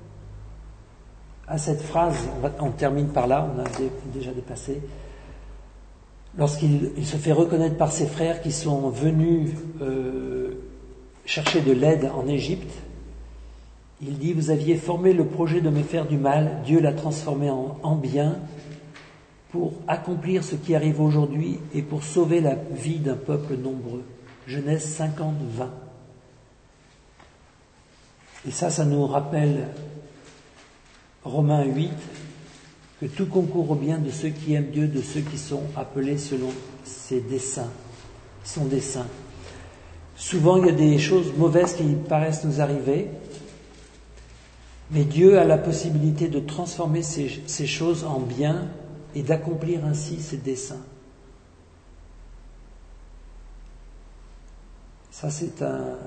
a cette phrase, on termine par là, on a déjà dépassé. Lorsqu'il se fait reconnaître par ses frères qui sont venus chercher de l'aide en Égypte, il dit « Vous aviez formé le projet de me faire du mal, Dieu l'a transformé en bien pour accomplir ce qui arrive aujourd'hui et pour sauver la vie d'un peuple nombreux. » Genèse 50, 20. Et ça nous rappelle Romains 8, que tout concourt au bien de ceux qui aiment Dieu, de ceux qui sont appelés selon ses desseins, son dessein. Souvent, il y a des choses mauvaises qui paraissent nous arriver, mais Dieu a la possibilité de transformer ces choses en bien et d'accomplir ainsi ses desseins. Ça, c'est un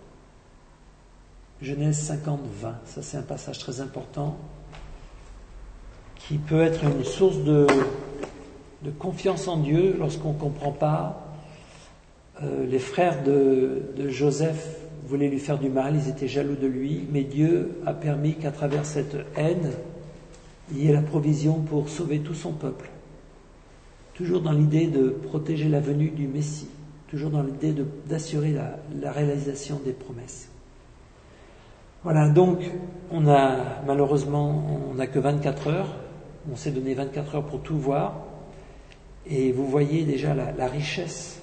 Genèse 50, 20. Ça, c'est un passage très important qui peut être une source de confiance en Dieu lorsqu'on ne comprend pas. Les frères de Joseph voulaient lui faire du mal, ils étaient jaloux de lui, mais Dieu a permis qu'à travers cette haine, il y ait la provision pour sauver tout son peuple. Toujours dans l'idée de protéger la venue du Messie, toujours dans l'idée d'assurer la réalisation des promesses. Voilà, donc malheureusement, on n'a que 24 heures. On s'est donné 24 heures pour tout voir. Et vous voyez déjà la richesse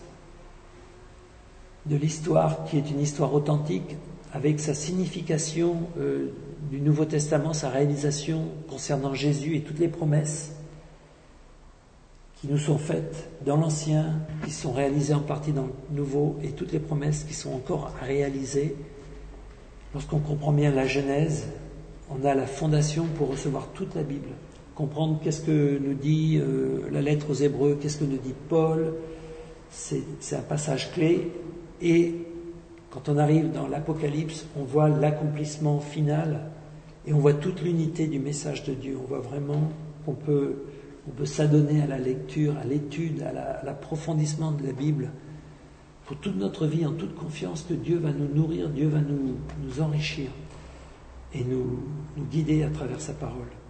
de l'histoire, qui est une histoire authentique, avec sa signification du Nouveau Testament, sa réalisation concernant Jésus et toutes les promesses qui nous sont faites dans l'Ancien, qui sont réalisées en partie dans le Nouveau, et toutes les promesses qui sont encore à réaliser. Lorsqu'on comprend bien la Genèse, on a la fondation pour recevoir toute la Bible. Comprendre qu'est-ce que nous dit la lettre aux Hébreux, qu'est-ce que nous dit Paul, c'est un passage clé. Et quand on arrive dans l'Apocalypse, on voit l'accomplissement final et on voit toute l'unité du message de Dieu. On voit vraiment qu'on peut s'adonner à la lecture, à l'étude, à l'approfondissement de la Bible pour toute notre vie, en toute confiance que Dieu va nous nourrir, Dieu va nous enrichir et nous guider à travers sa parole.